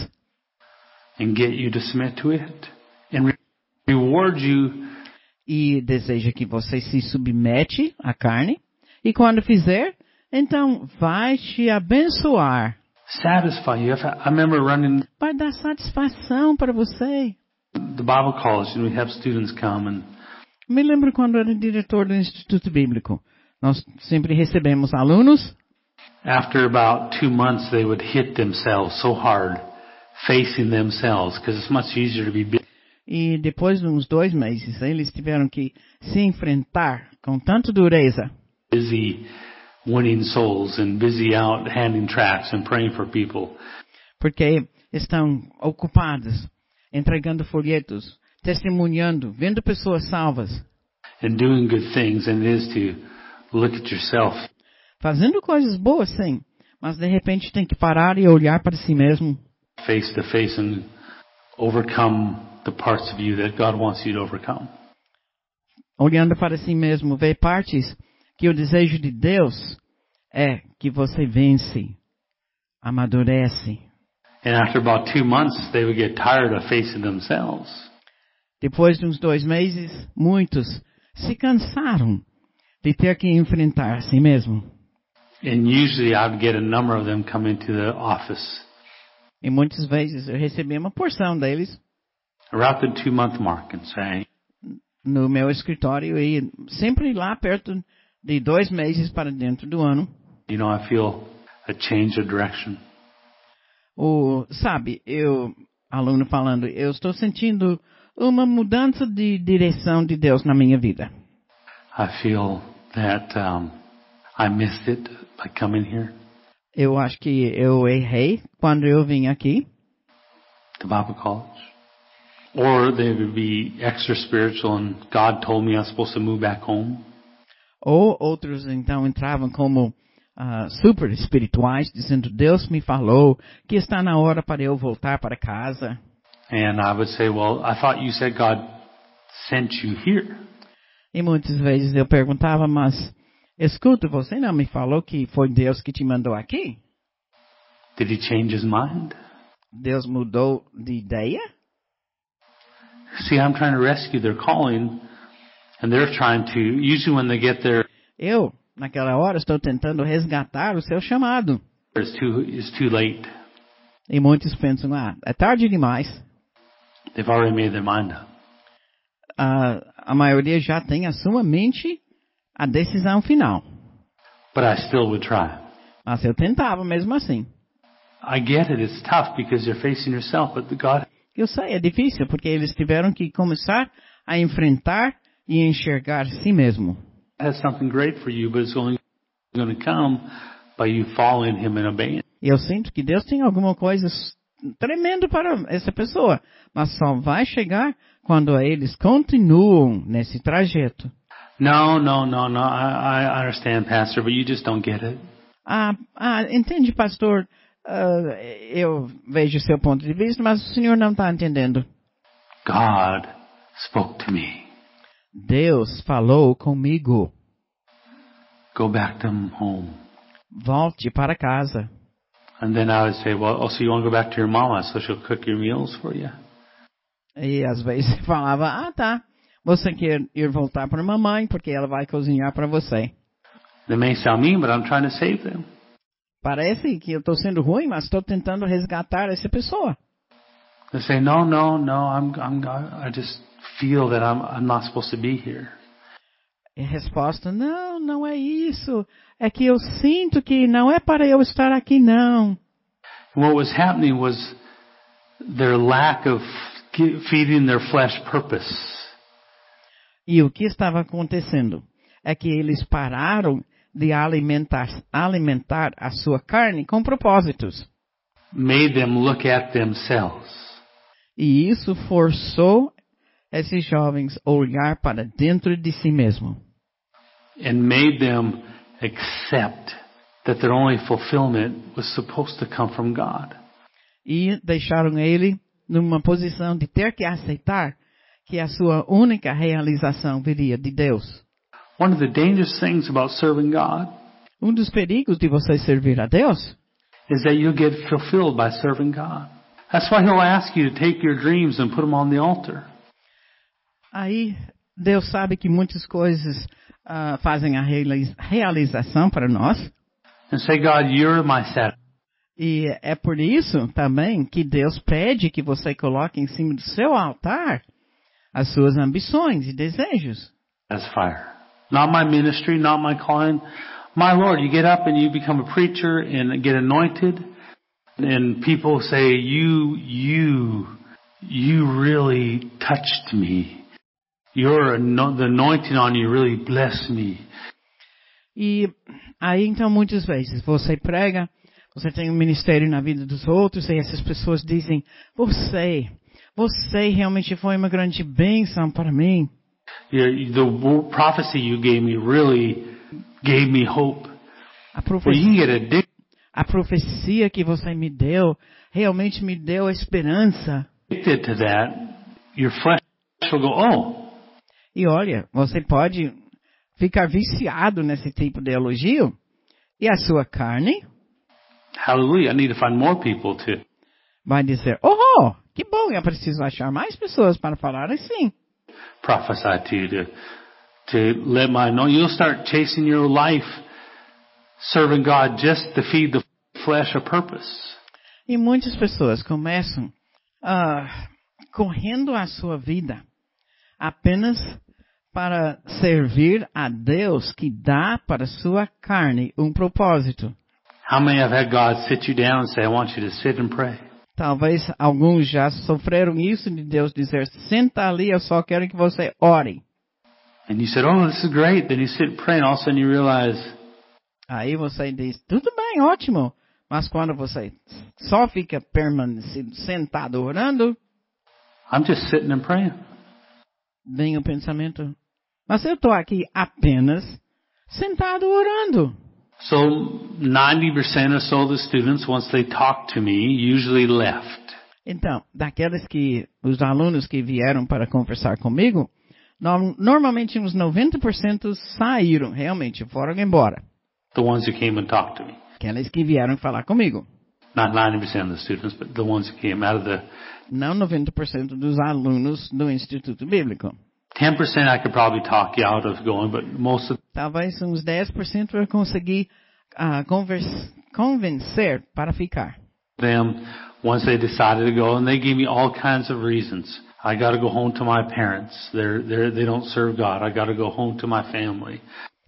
And get you to submit to it. And re- reward you e deseja que você se submete à carne, e quando fizer, então vai te abençoar, satisfy you. If I I remember running vai dar satisfação para você. the Bible college and we have students come and Me lembro quando era diretor do Instituto Bíblico. Nós sempre recebemos alunos, after about two months they would hit themselves so hard facing themselves because it's much easier to be bu- e depois de uns dois meses, eles tiveram que se enfrentar com tanta dureza, busy winning souls and busy out handing tracts and praying for people. porque estão ocupados, entregando folhetos, testemunhando, vendo pessoas salvas, And doing good things, and it is to look at yourself fazendo coisas boas, sim, mas de repente tem que parar e olhar para si mesmo, face to face and overcome the parts of you that God wants you to overcome. olhando para si mesmo, ver partes que o desejo de Deus é que você vence, amadurece. And after about two months, they would get tired of facing themselves. Depois de uns dois meses, muitos se cansaram de ter que enfrentar a si mesmo. And usually I would get a number of them come into the office E muitas vezes eu recebi uma porção deles around the two month mark and say, no meu escritório e sempre lá perto de dois meses para dentro do ano. you know, I feel a change of direction. O, sabe, eu, aluno falando, eu estou sentindo uma mudança de direção de Deus na minha vida. I feel that um, I missed it by coming here, Eu acho que eu errei quando eu vim aqui. to Bible college. Or they would be extra spiritual and God told me I was supposed to move back home. Ou outros então entravam como ah, super espirituais, dizendo, Deus me falou que está na hora para eu voltar para casa. And I would say, well, I thought you said God sent you here. E muitas vezes eu perguntava, mas escuta, você não me falou que foi Deus que te mandou aqui? Did he change his mind? Deus mudou de ideia? See, I'm trying to rescue their calling, and they're trying to, usually when they get there, Eu, naquela hora, estou tentando resgatar o seu chamado. it's too, it's too late. E muitos pensam, ah, é tarde demais. They've already made their mind up. Ah, a maioria já tem a sua mente a decisão final. But I still would try. Mas eu tentava mesmo assim. I get it, it's tough because you're facing yourself, but the God Eu sei, é difícil, porque eles tiveram que começar a enfrentar e enxergar si mesmo. has something great for you, but it's only going to come by you following him and obeying. E eu sinto que Deus tem alguma coisa tremenda para essa pessoa, mas só vai chegar quando eles continuam nesse trajeto. No, no, no, no, I, I understand, Pastor, but you just don't get it. Ah, ah entende, pastor? Ah, eu vejo seu ponto de vista, mas o senhor não está entendendo. God spoke to me. Deus falou comigo. Go back to home. Volte para casa. And then I would say, well, oh, so you want to go back to your mama so she'll cook your meals for you? E às vezes falava, ah tá, você quer ir voltar para a mamãe porque ela vai cozinhar para você. They may sound mean, but I'm trying to save them. Parece que eu estou sendo ruim, mas estou tentando resgatar essa pessoa. They say, no, no, no, I'm, I'm, I just feel that I'm, I'm not supposed to be here. E a resposta, não, não é isso. É que eu sinto que não é para eu estar aqui, não. And what was happening was their lack of feeding their flesh purpose. E o que estava acontecendo é que eles pararam de alimentar, alimentar a sua carne com propósitos. Made them look at themselves. E isso forçou esses jovens a olhar para dentro de si mesmo. And made them accept that their only fulfillment was supposed to come from God. E deixaram ele numa posição de ter que aceitar que a sua única realização viria de Deus. One of the dangerous things about serving God Um dos perigos de você servir a Deus is that you get fulfilled by serving God. That's why He'll ask you to take your dreams and put them on the altar. Aí Deus sabe que muitas coisas uh, fazem a realização para nós. And say, God, you're my satisfaction. E é por isso também que Deus pede que você coloque em cima do seu altar as suas ambições e desejos. Fire. Not my ministry, not my calling. My Lord, you get up and you become a preacher and get anointed. And people say, you, you, you really touched me. Your, the anointing on you really blessed me. E aí então muitas vezes você prega, você tem um ministério na vida dos outros e essas pessoas dizem, você, você realmente foi uma grande bênção para mim. Yeah, the prophecy you gave me really gave me hope. A profecia, a profecia que você me deu realmente me deu esperança. To that, your flesh will go, oh. E olha, você pode ficar viciado nesse tipo de elogio e a sua carne, hallelujah, I need to find more people to. Vai dizer, oh, que bom, eu preciso achar mais pessoas para falar assim. Prophesy to you to, to let my know. You'll start chasing your life, serving God just to feed the flesh a purpose. E muitas pessoas começam uh, correndo a sua vida apenas para servir a Deus que dá para sua carne um propósito. How many have had God sit you down and say, I want you to sit and pray? Talvez alguns já sofreram isso de Deus dizer, senta ali, eu só quero que você ore. And you said, oh, this is great. Then you sit and pray and all of a sudden you realize. Aí você diz, tudo bem, ótimo. Mas quando você só fica permanecido, sentado orando, I'm just sitting and praying. Vem o pensamento, mas eu estou aqui apenas sentado orando. So ninety percent or so of the students, once they talked to me, usually left. Então, daqueles que, os alunos que vieram para conversar comigo, no, normalmente uns noventa por cento saíram, realmente, foram embora. The ones who came and talked to me. Aqueles que vieram falar comigo. Not ninety percent of the students, but the ones who came out of the... Não noventa por cento dos alunos do Instituto Bíblico. ten percent I could probably talk you out of going, but most of... Talvez uns dez por cento eu consegui uh, converse, convencer para ficar. Them, once they decided to go, and they gave me all kinds of reasons. I got to go home to my parents. They're, they're, they don't serve God. I got to go home to my family.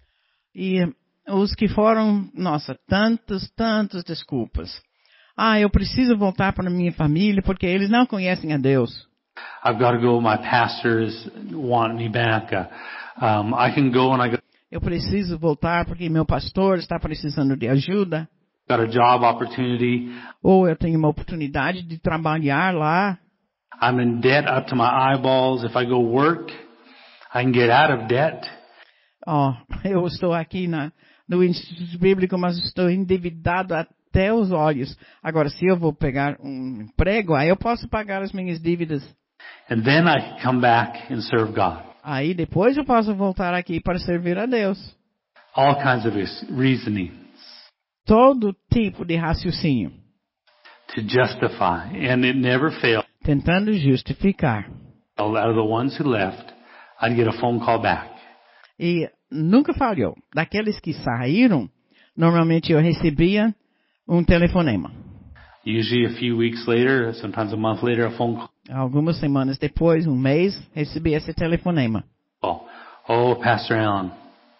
E os que foram, nossa, tantas, tantas desculpas. Ah, eu preciso voltar para minha família porque eles não conhecem a Deus. I've got to go. My pastors want me back. Uh, um, I can go and I got. Eu preciso voltar porque meu pastor está precisando de ajuda. Got a job opportunity. Ou eu tenho uma oportunidade de trabalhar lá. I'm in debt up to my eyeballs. If I go work, I can get out of debt. Oh, eu estou aqui na, no Instituto Bíblico, mas estou endividado até os olhos. Agora, se eu vou pegar um emprego, aí eu posso pagar as minhas dívidas. And then I can come back and serve God. Aí depois eu posso voltar aqui para servir a Deus. All kinds of reasonings. Todo tipo de raciocínio. To justify, and it never failed. tentando justificar. Out of the ones who left, I'd get a phone call back. E nunca falhou. Daqueles que saíram, normalmente eu recebia um telefonema. Usually a few weeks later, sometimes a month later, a phone call. Algumas semanas depois, um mês, recebi esse telefonema. Oh, oh, Pastor Allen,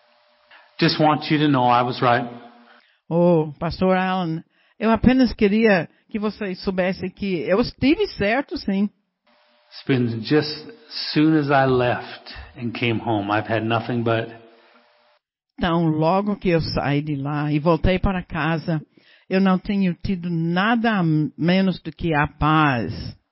just want you to know I was right. Oh, Pastor Allen, eu apenas queria que vocês soubessem que eu estive certo, sim. It's been just as soon as I left and came home, I've had nothing but. Então, logo que eu saí de lá e voltei para casa, eu não tenho tido nada menos do que a paz.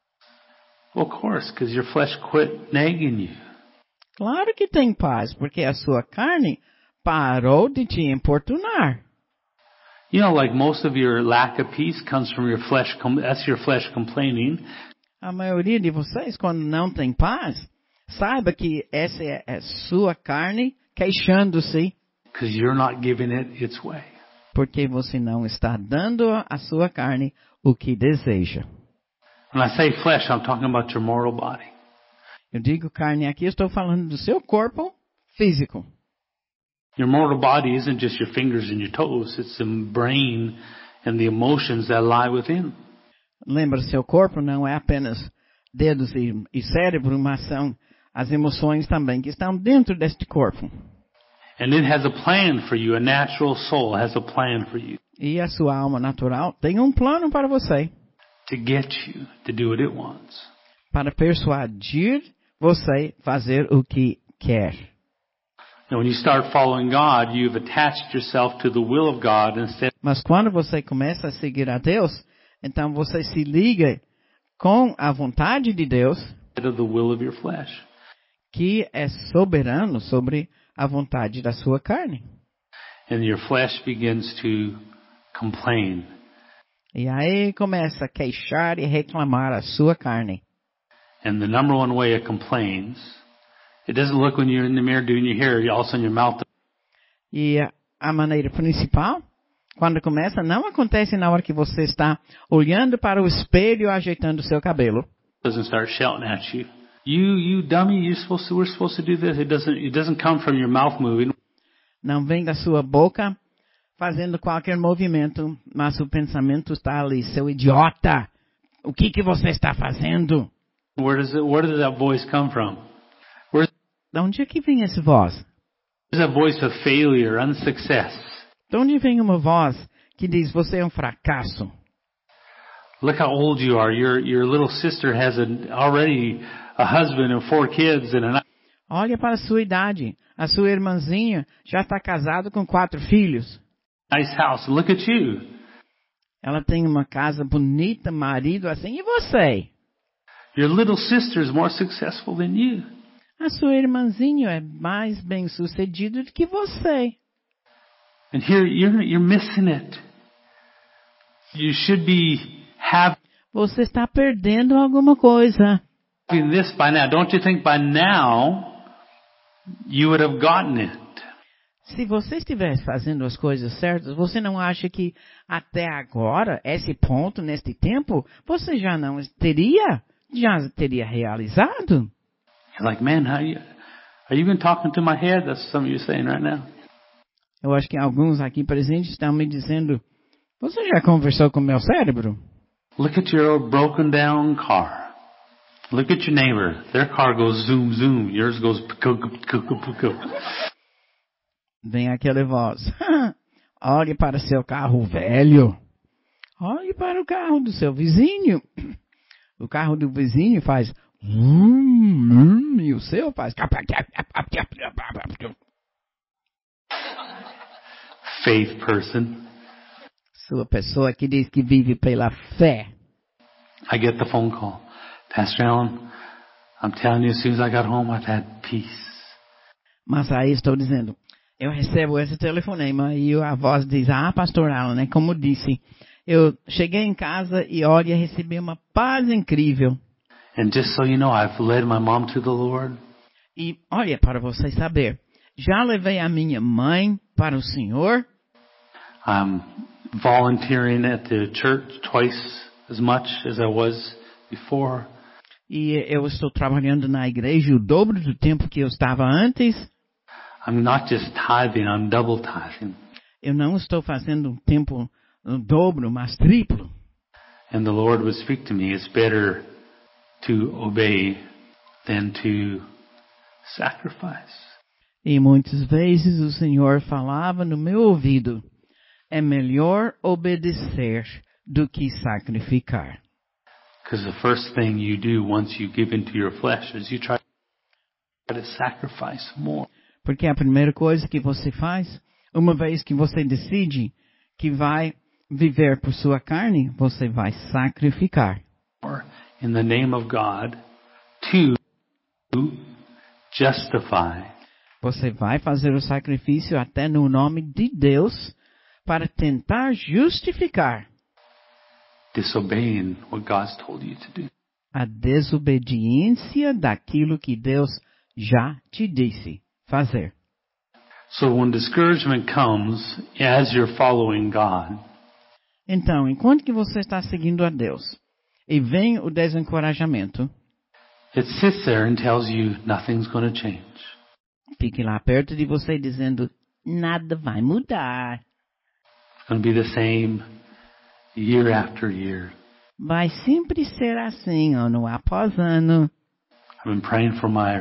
Well, of course, because your flesh quit nagging you. Claro que tem paz, porque a sua carne parou de te importunar. You know, like most of your lack of peace comes from your flesh, com- that's your flesh complaining. A maioria de vocês, quando não tem paz, saiba que essa é a sua carne queixando-se. Because you're not giving it its way. Porque você não está dando à sua carne o que deseja. When I say flesh, I'm talking about your mortal body. Eu digo carne aqui, eu estou falando do seu corpo físico. Your mortal body isn't just your fingers and your toes, it's the brain and the emotions that lie within. Lembra, seu corpo não é apenas dedos e, e cérebro, mas são as emoções também que estão dentro deste corpo. And it has a plan for you. A natural soul has a plan for you. E a sua alma natural tem um plano para você. To get you to do what it wants. Para persuadir você fazer o que quer. And when you start following God, you've attached yourself to the will of God instead. Mas quando você começa a seguir a Deus, então você se liga com a vontade de Deus, of the will of your flesh. Que é soberano sobre a vontade da sua carne. And your flesh begins to complain. E aí começa a queixar e reclamar a sua carne. And the number one way it complains, it doesn't look when you're in the mirror doing your hair, all of a sudden your mouth. E a maneira principal, quando começa, não acontece na hora que você está olhando para o espelho ajeitando o seu cabelo. Doesn't start shouting at you. You, you dummy, you're supposed to, we're supposed to do this. It doesn't, it doesn't come from your mouth moving. Não vem da sua boca fazendo qualquer movimento, mas o pensamento está ali, seu idiota. O que que você está fazendo? Where does it, where does that voice come from? Where's, De onde é que vem essa voz? where's that voice of failure, unsuccess? De onde vem uma voz que diz, você é um fracasso? Look how old you are. Your, your little sister has a, already a husband and four kids and an. Olha para a sua idade. A sua irmãzinha já está casada com quatro filhos. Nice house. Look at you. Ela tem uma casa bonita, marido assim. E você? Your little sister is more successful than you. A sua irmãzinha é mais bem sucedido do que você. And here you're, you're missing it. You should be having Você está perdendo alguma coisa. this by now. Don't you think by now you would have gotten it? Se você estivesse fazendo as coisas certas, você não acha que até agora, esse ponto, neste tempo, você já não teria, já teria realizado? You're like, man, how you, are you even talking to my head? That's some of you saying right now. Eu acho que alguns aqui presentes estão me dizendo, você já conversou com o meu cérebro? Look at your old broken down car. Look at your neighbor. Their car goes zoom, zoom. Yours goes pico, pico, pico, pico. Vem aquela voz. Olhe para seu carro velho. Olhe para o carro do seu vizinho. O carro do vizinho faz hum, hum, e o seu faz Faith person. Sua pessoa que diz que vive pela fé. I get the phone call. Pastor Allen, I'm telling you, as soon as I got home, I've had peace. Mas aí estou dizendo, eu recebo esse telefonema e a voz diz, ah, pastor Allen, né? Como disse, eu cheguei em casa e olha, recebi uma paz incrível. And just so you know, I've led my mom to the Lord. E olha, para você saber, já levei a minha mãe para o Senhor. I'm volunteering at the church twice as much as I was before. e eu estou trabalhando na igreja o dobro do tempo que eu estava antes. I'm not just tithing, I'm double tithing. Eu não estou fazendo um tempo o dobro, mas triplo. And the Lord would speak to me, it's better to obey than to sacrifice. E muitas vezes o Senhor falava no meu ouvido, é melhor obedecer do que sacrificar. Because the first thing you do once you give into your flesh is you try to sacrifice more. Porque a primeira coisa que você faz, uma vez que você decide que vai viver por sua carne, você vai sacrificar. In the name of God to justify. Você vai fazer o sacrifício até no nome de Deus para tentar justificar Disobeying what God's told you to do. a desobediência daquilo que Deus já te disse fazer. So when discouragement comes as you're following God, Então, enquanto que você está seguindo a Deus e vem o desencorajamento, it sits there and tells you nothing's going to change. fique lá perto de você dizendo, nada vai mudar. It's going to be the same year after year. Vai sempre ser assim, ano após ano. I've been praying for my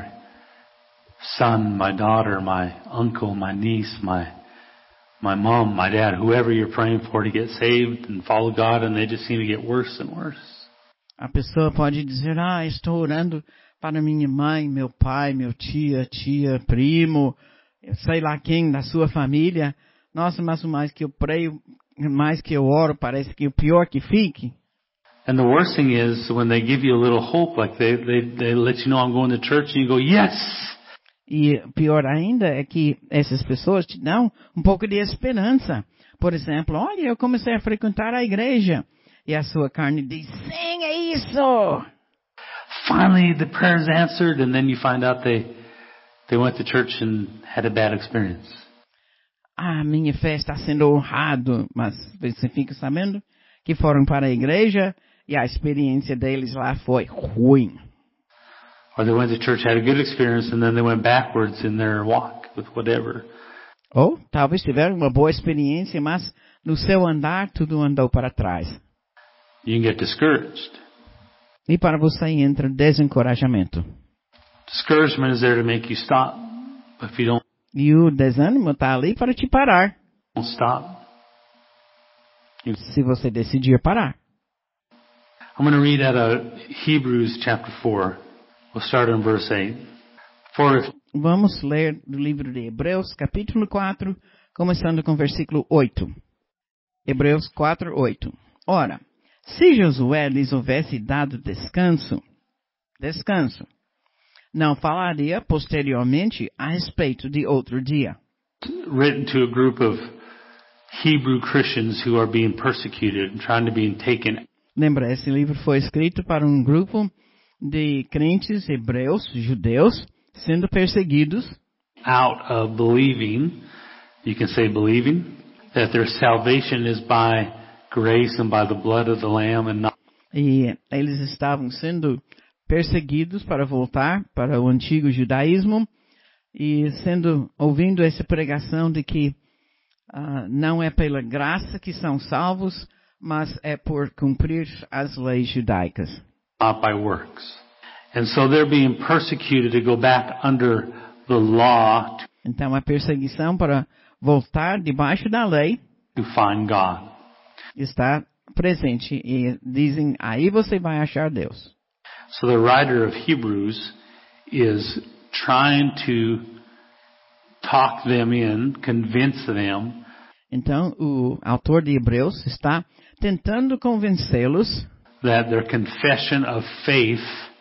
son, my daughter, my uncle, my niece, my my mom, my dad, whoever you're praying for to get saved and follow God, and they just seem to get worse and worse. A pessoa pode dizer, ah, estou orando para minha mãe, meu pai, meu tia, tia, primo, sei lá quem da sua família. Nossa, mas o mais que eu preio, mais que eu oro, parece que o pior que fique. And the worst thing is when they give you a little hope, like they, they, they let you know I'm going to church and you go, yes! E pior ainda é que essas pessoas te dão um pouco de esperança. Por exemplo, olha, eu comecei a frequentar a igreja. E a sua carne diz, sim, é isso! Finally the prayer's answered, and then you find out they, they went to church and had a bad experience. Ah, minha fé está sendo honrado. Mas você fica sabendo que foram para a igreja e a experiência deles lá foi ruim. Or they went to church, had a good experience, and then they went backwards in their walk with whatever. Ou talvez tiveram uma boa experiência, mas no seu andar tudo andou para trás. You can get discouraged. E para você entra desencorajamento. Discouragement is there to make you stop. But if you don't, E o desânimo está ali para te parar, don't stop, you... se você decidir parar. I'm going to read out of Hebrews chapter four. We'll start in verse eight. For if Vamos ler do livro de Hebreus, capítulo quatro, começando com o versículo oito. Hebreus quatro, oito. Ora, se Josué lhes houvesse dado descanso, descanso, não falaria posteriormente a respeito de outro dia. written to a group of Hebrew Christians who are being persecuted and trying to be taken Lembra, esse livro foi escrito para um grupo de crentes hebreus, judeus, sendo perseguidos, out of believing, you can say believing, that their salvation is by grace and by the blood of the Lamb and not e eles estavam sendo perseguidos para voltar para o antigo judaísmo e sendo ouvindo essa pregação de que uh, não é pela graça que são salvos, mas é por cumprir as leis judaicas. not by works. And so they're being persecuted to go back under the law Então a perseguição para voltar debaixo da lei to find God. está presente e dizem, aí você vai achar Deus. So the writer of Hebrews is trying to talk them in, convince them Então o autor de Hebreus está tentando convencê-los that their confession of faith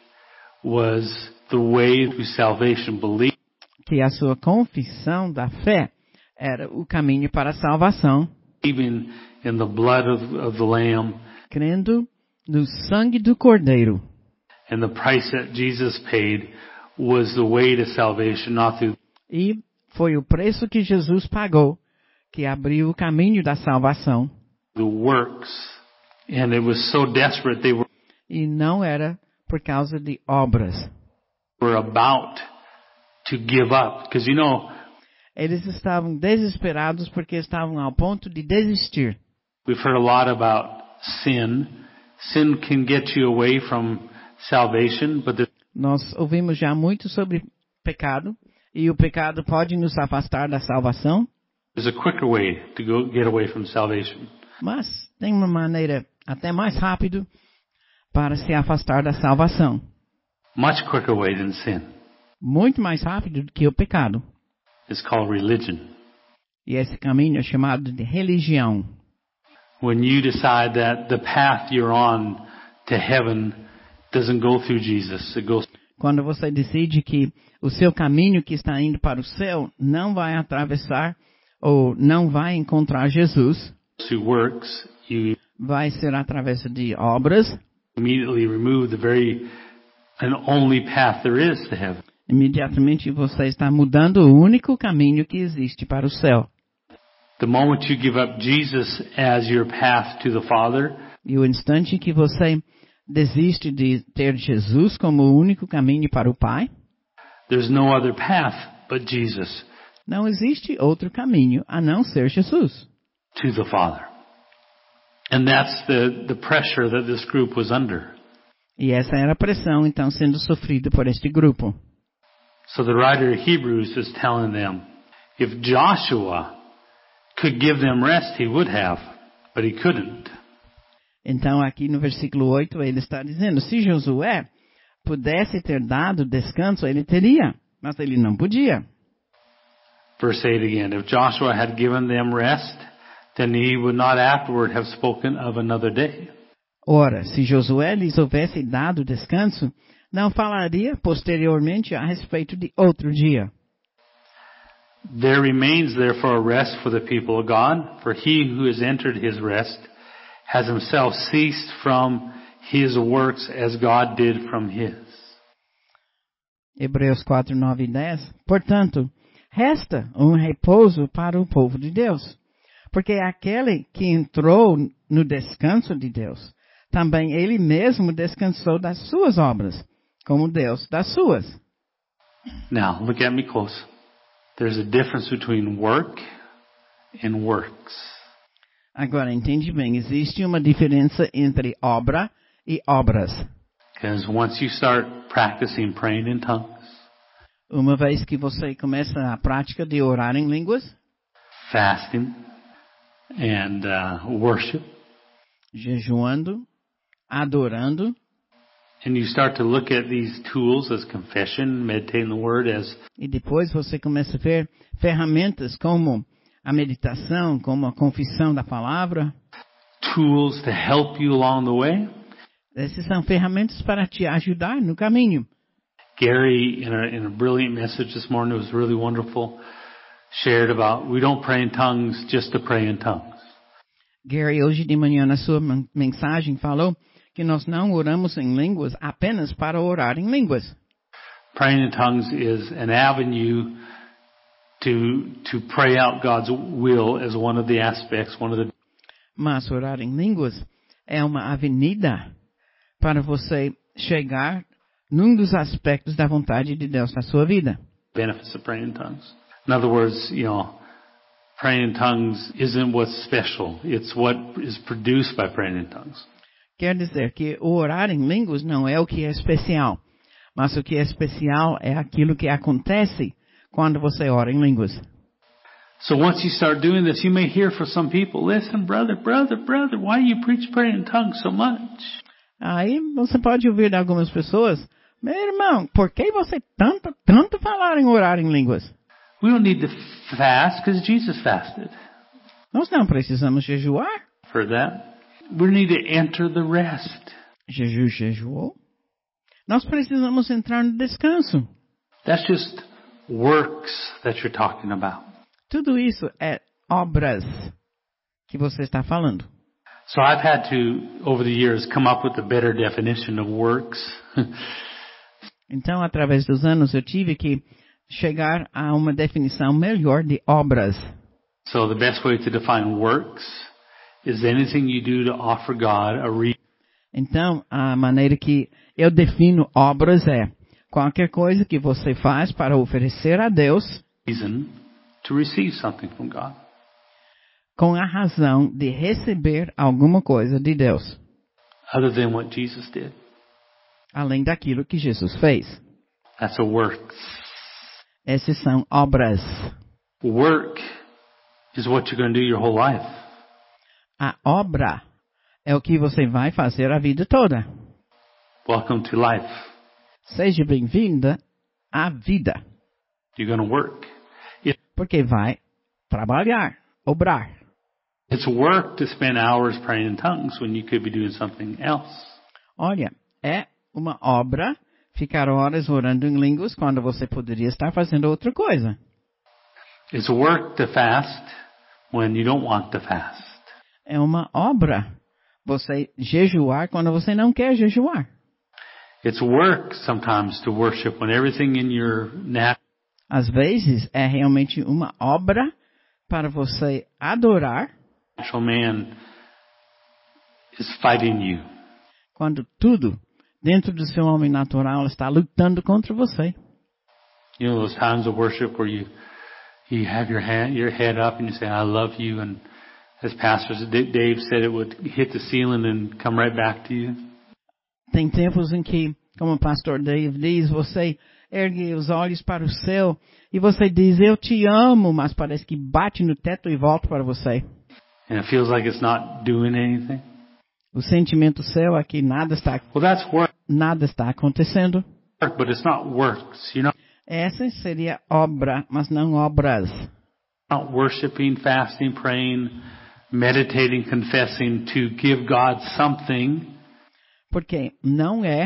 was the way to salvation, believe que a sua confissão da fé era o caminho para a salvação, believing in the blood of, of the Lamb crendo no sangue do Cordeiro. and the price that Jesus paid was the way to salvation, not through E foi o preço que Jesus pagou, que abriu o caminho da salvação. the works. And it was so desperate they were E não era por causa de obras. Were about to give up. Because, you know, Eles estavam desesperados porque estavam ao ponto de desistir. we've heard a lot about sin. Sin can get you away from salvation, but there's Nós ouvimos já muito sobre pecado, e o pecado pode nos afastar da salvação, a quicker way to go get away from salvation. mas tem uma maneira até mais rápida para se afastar da salvação. Much quicker way than sin. Muito mais rápido do que o pecado. It's called religion. E esse caminho é chamado de religião. When you decide that the path you're on to heaven doesn't go through Jesus, it goes Quando você decide que o seu caminho que está indo para o céu não vai atravessar ou não vai encontrar Jesus, through works, you vai ser através de obras, immediately remove the very and only path there is to heaven. imediatamente você está mudando o único caminho que existe para o céu. The moment you give up Jesus as your path to the Father, E o instante que você desiste de ter Jesus como o único caminho para o Pai, there's no other path but Jesus não existe outro caminho a não ser Jesus to the Father. And that's the, the pressure that this group was under. E essa era a pressão, então, sendo sofrida por este grupo. So the writer of Hebrews is telling them, if Joshua could give them rest, he would have, but he couldn't. Então, aqui no versículo oito, ele está dizendo, se Josué pudesse ter dado descanso, ele teria, mas ele não podia. Verse eight again, if Joshua had given them rest, then he would not afterward have spoken of another day. Ora, se Josué lhes houvesse dado descanso, não falaria posteriormente a respeito de outro dia. There remains therefore a rest for the people of God, for he who has entered his rest has himself ceased from his works as God did from his. Hebreus quatro, nove e dez. Portanto, resta um repouso para o povo de Deus, porque aquele que entrou no descanso de Deus, também ele mesmo descansou das suas obras, como Deus das suas. Now, look at me close. There's a difference between work and works. Agora, entende bem, existe uma diferença entre obra e obras. Because once you start practicing praying in tongues, Uma vez que você começa a prática de orar em línguas, fasting, and uh, worship, jejuando, adorando, and you start to look at these tools as confession, meditating the word as e depois você começa a ver ferramentas como a meditação, como a confissão da palavra, tools to help you along the way. essas são ferramentas para te ajudar no caminho. Gary, in a, in a brilliant message this morning, it was really wonderful, shared about we don't pray in tongues just to pray in tongues. Gary, hoje de manhã, na sua mensagem, falou que nós não oramos em línguas apenas para orar em línguas. Praying in tongues is an avenue to to pray out God's will as one of the aspects, one of the Mas orar em línguas é uma avenida para você chegar num dos aspectos da vontade de Deus na sua vida. benefits of praying in tongues. In other words, you know, praying in tongues isn't what's special. It's what is produced by praying in tongues. Quer dizer que o orar em línguas não é o que é especial, mas o que é especial é aquilo que acontece quando você ora em línguas. So once you start doing this, you may hear from some people, listen, brother, brother, brother, why do you preach praying in tongues so much? Aí você pode ouvir de algumas pessoas, meu irmão, por que você tanto, tanto falar em orar em línguas? We don't need to fast because Jesus fasted. Nós não precisamos jejuar. For that, we need to enter the rest. Jesus jejuou. Nós precisamos entrar no descanso. That's just works that you're talking about. Tudo isso é obras que você está falando. So I've had to, over the years, come up with a better definition of works. Então, através dos anos, eu tive que chegar a uma definição melhor de obras. So the best way to define works is anything you do to offer God a re- Então, a maneira que eu defino obras é qualquer coisa que você faz para oferecer a Deus reason to receive something from God. com a razão de receber alguma coisa de Deus, Other than what Jesus did. além daquilo que Jesus fez. That's a works. Essas são obras. Work is what you're going to do your whole life. A obra é o que você vai fazer a vida toda. Welcome to life. Seja bem-vinda à vida, You're going to work. It, porque vai trabalhar, obrar. it's work to spend hours praying in tongues when you could be doing something else. Olha, é uma obra ficar horas orando em línguas quando você poderia estar fazendo outra coisa. It's work to fast when you don't want to fast. É uma obra você jejuar quando você não quer jejuar. It's work sometimes to worship when everything in your nat- Às vezes é realmente uma obra para você adorar natural man is fighting you. quando tudo dentro do seu homem natural está lutando contra você. You know those times of worship where you you have your hand your head up and you say I love you, and as pastors Dave said, it would hit the ceiling and come right back to you. Tem tempos em que, como o pastor Dave diz, você ergue os olhos para o céu e você diz, eu te amo, mas parece que bate no teto e volta para você. And it feels like it's not doing anything. O sentimento seu é que nada está, Well, that's work, nada está acontecendo. but it's not works. You're not, Essa seria obra, mas não obras. not worshiping, fasting, praying, meditating, confessing to give God something. Porque não é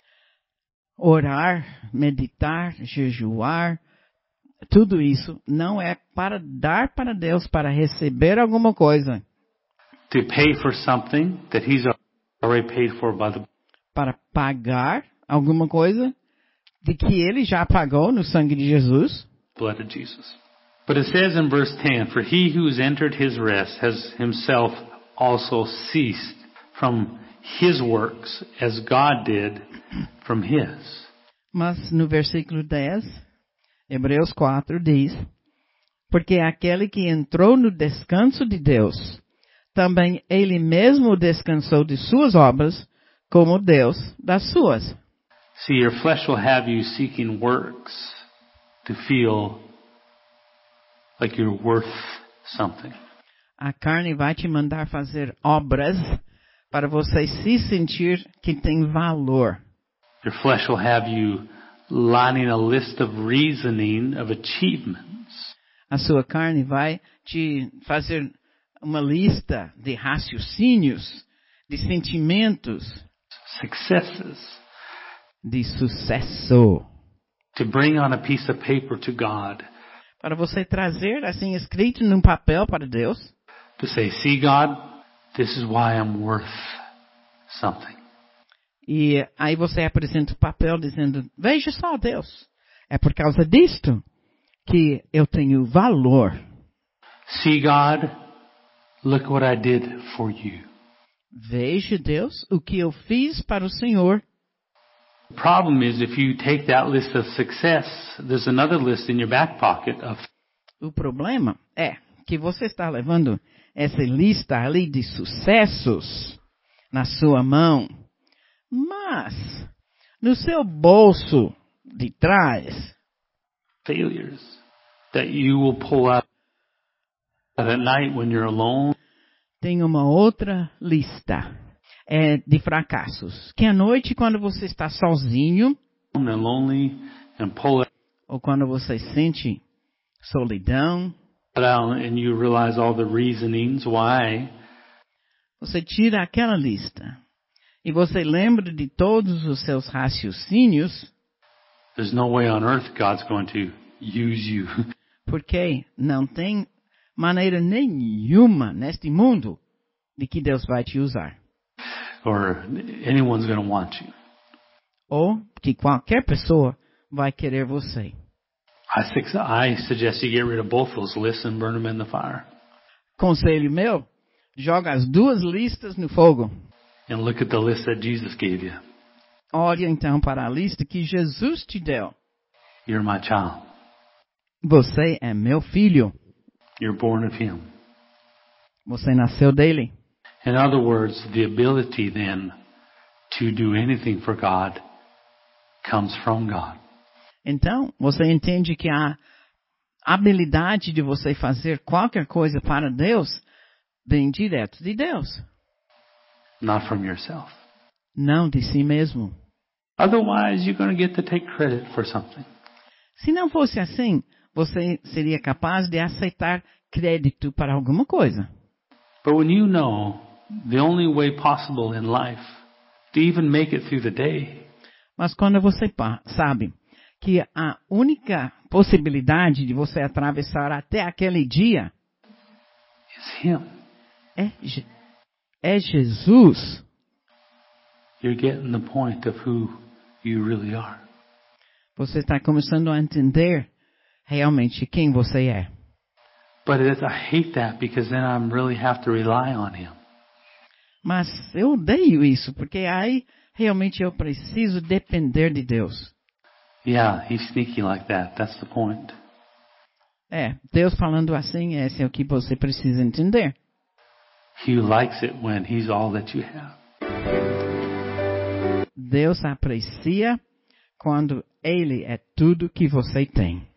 orar, meditar, jejuar, tudo isso não é para dar para Deus, para receber alguma coisa, To pay for something that He's already paid for by the para pagar alguma coisa de que Ele já pagou no sangue de Jesus. blood of Jesus. But it says in verse ten, for he who has entered his rest has himself also ceased from his works as God did from his. Mas no versículo dez, Hebreus quatro diz, porque aquele que entrou no descanso de Deus, também ele mesmo descansou de suas obras, como Deus das suas. See, your flesh will have you seeking works to feel like you're worth something. A carne vai te mandar fazer obras para você se sentir que tem valor. Your flesh will have you lining a list of reasoning of achievements. A sua carne vai te fazer uma lista de raciocínios, de sentimentos, Successes de sucesso, to bring on a piece of paper to God para você trazer assim escrito num papel para Deus, to say, see God, this is why I'm worth something. e aí você apresenta o papel dizendo, veja só Deus, é por causa disto que eu tenho valor. See God, look what I did for you. Veja Deus, o que eu fiz para o Senhor. The problem is if you take that list of success, there's another list in your back pocket of O problema é que você está levando essa lista ali de sucessos na sua mão, mas no seu bolso de trás failures that you will pull out at night when you're alone. tem uma outra lista é, de fracassos, que à noite quando você está sozinho And lonely, and pull it ou quando você sente solidão, out and you realize all the reasonings why você tira aquela lista e você lembra de todos os seus raciocínios, there's no way on earth God's going to use you. porque não tem maneira nenhuma neste mundo de que Deus vai te usar. Or anyone's going to want you. Ou que qualquer pessoa vai querer você. I, think, I suggest you get rid of both those lists and burn them in the fire. Conselho meu, joga as duas listas no fogo. and look at the list that Jesus gave you. Olha então para a lista que Jesus te deu. You're my child. Você é meu filho. You're born of Him. Você nasceu dele. In other words, the ability then to do anything for God comes from God. Então, você entende que a habilidade de você fazer qualquer coisa para Deus vem direto de Deus. Not from yourself. Não de si mesmo. Otherwise, you're going to get to take credit for something. Se não fosse assim, você seria capaz de aceitar crédito para alguma coisa. But when you know the only way possible in life to even make it through the day Mas quando você pa- sabe que a única possibilidade de você atravessar até aquele dia is Him, é, Je- é Jesus, you're getting the point of who you really are. você está começando a entender realmente quem você é. But it, I hate that because then I really have to rely on Him. Mas eu odeio isso, porque aí realmente eu preciso depender de Deus. Yeah, He's sneaky like that. That's the point. É, Deus falando assim, esse é o que você precisa entender. He likes it when He's all that you have. Deus aprecia quando Ele é tudo que você tem.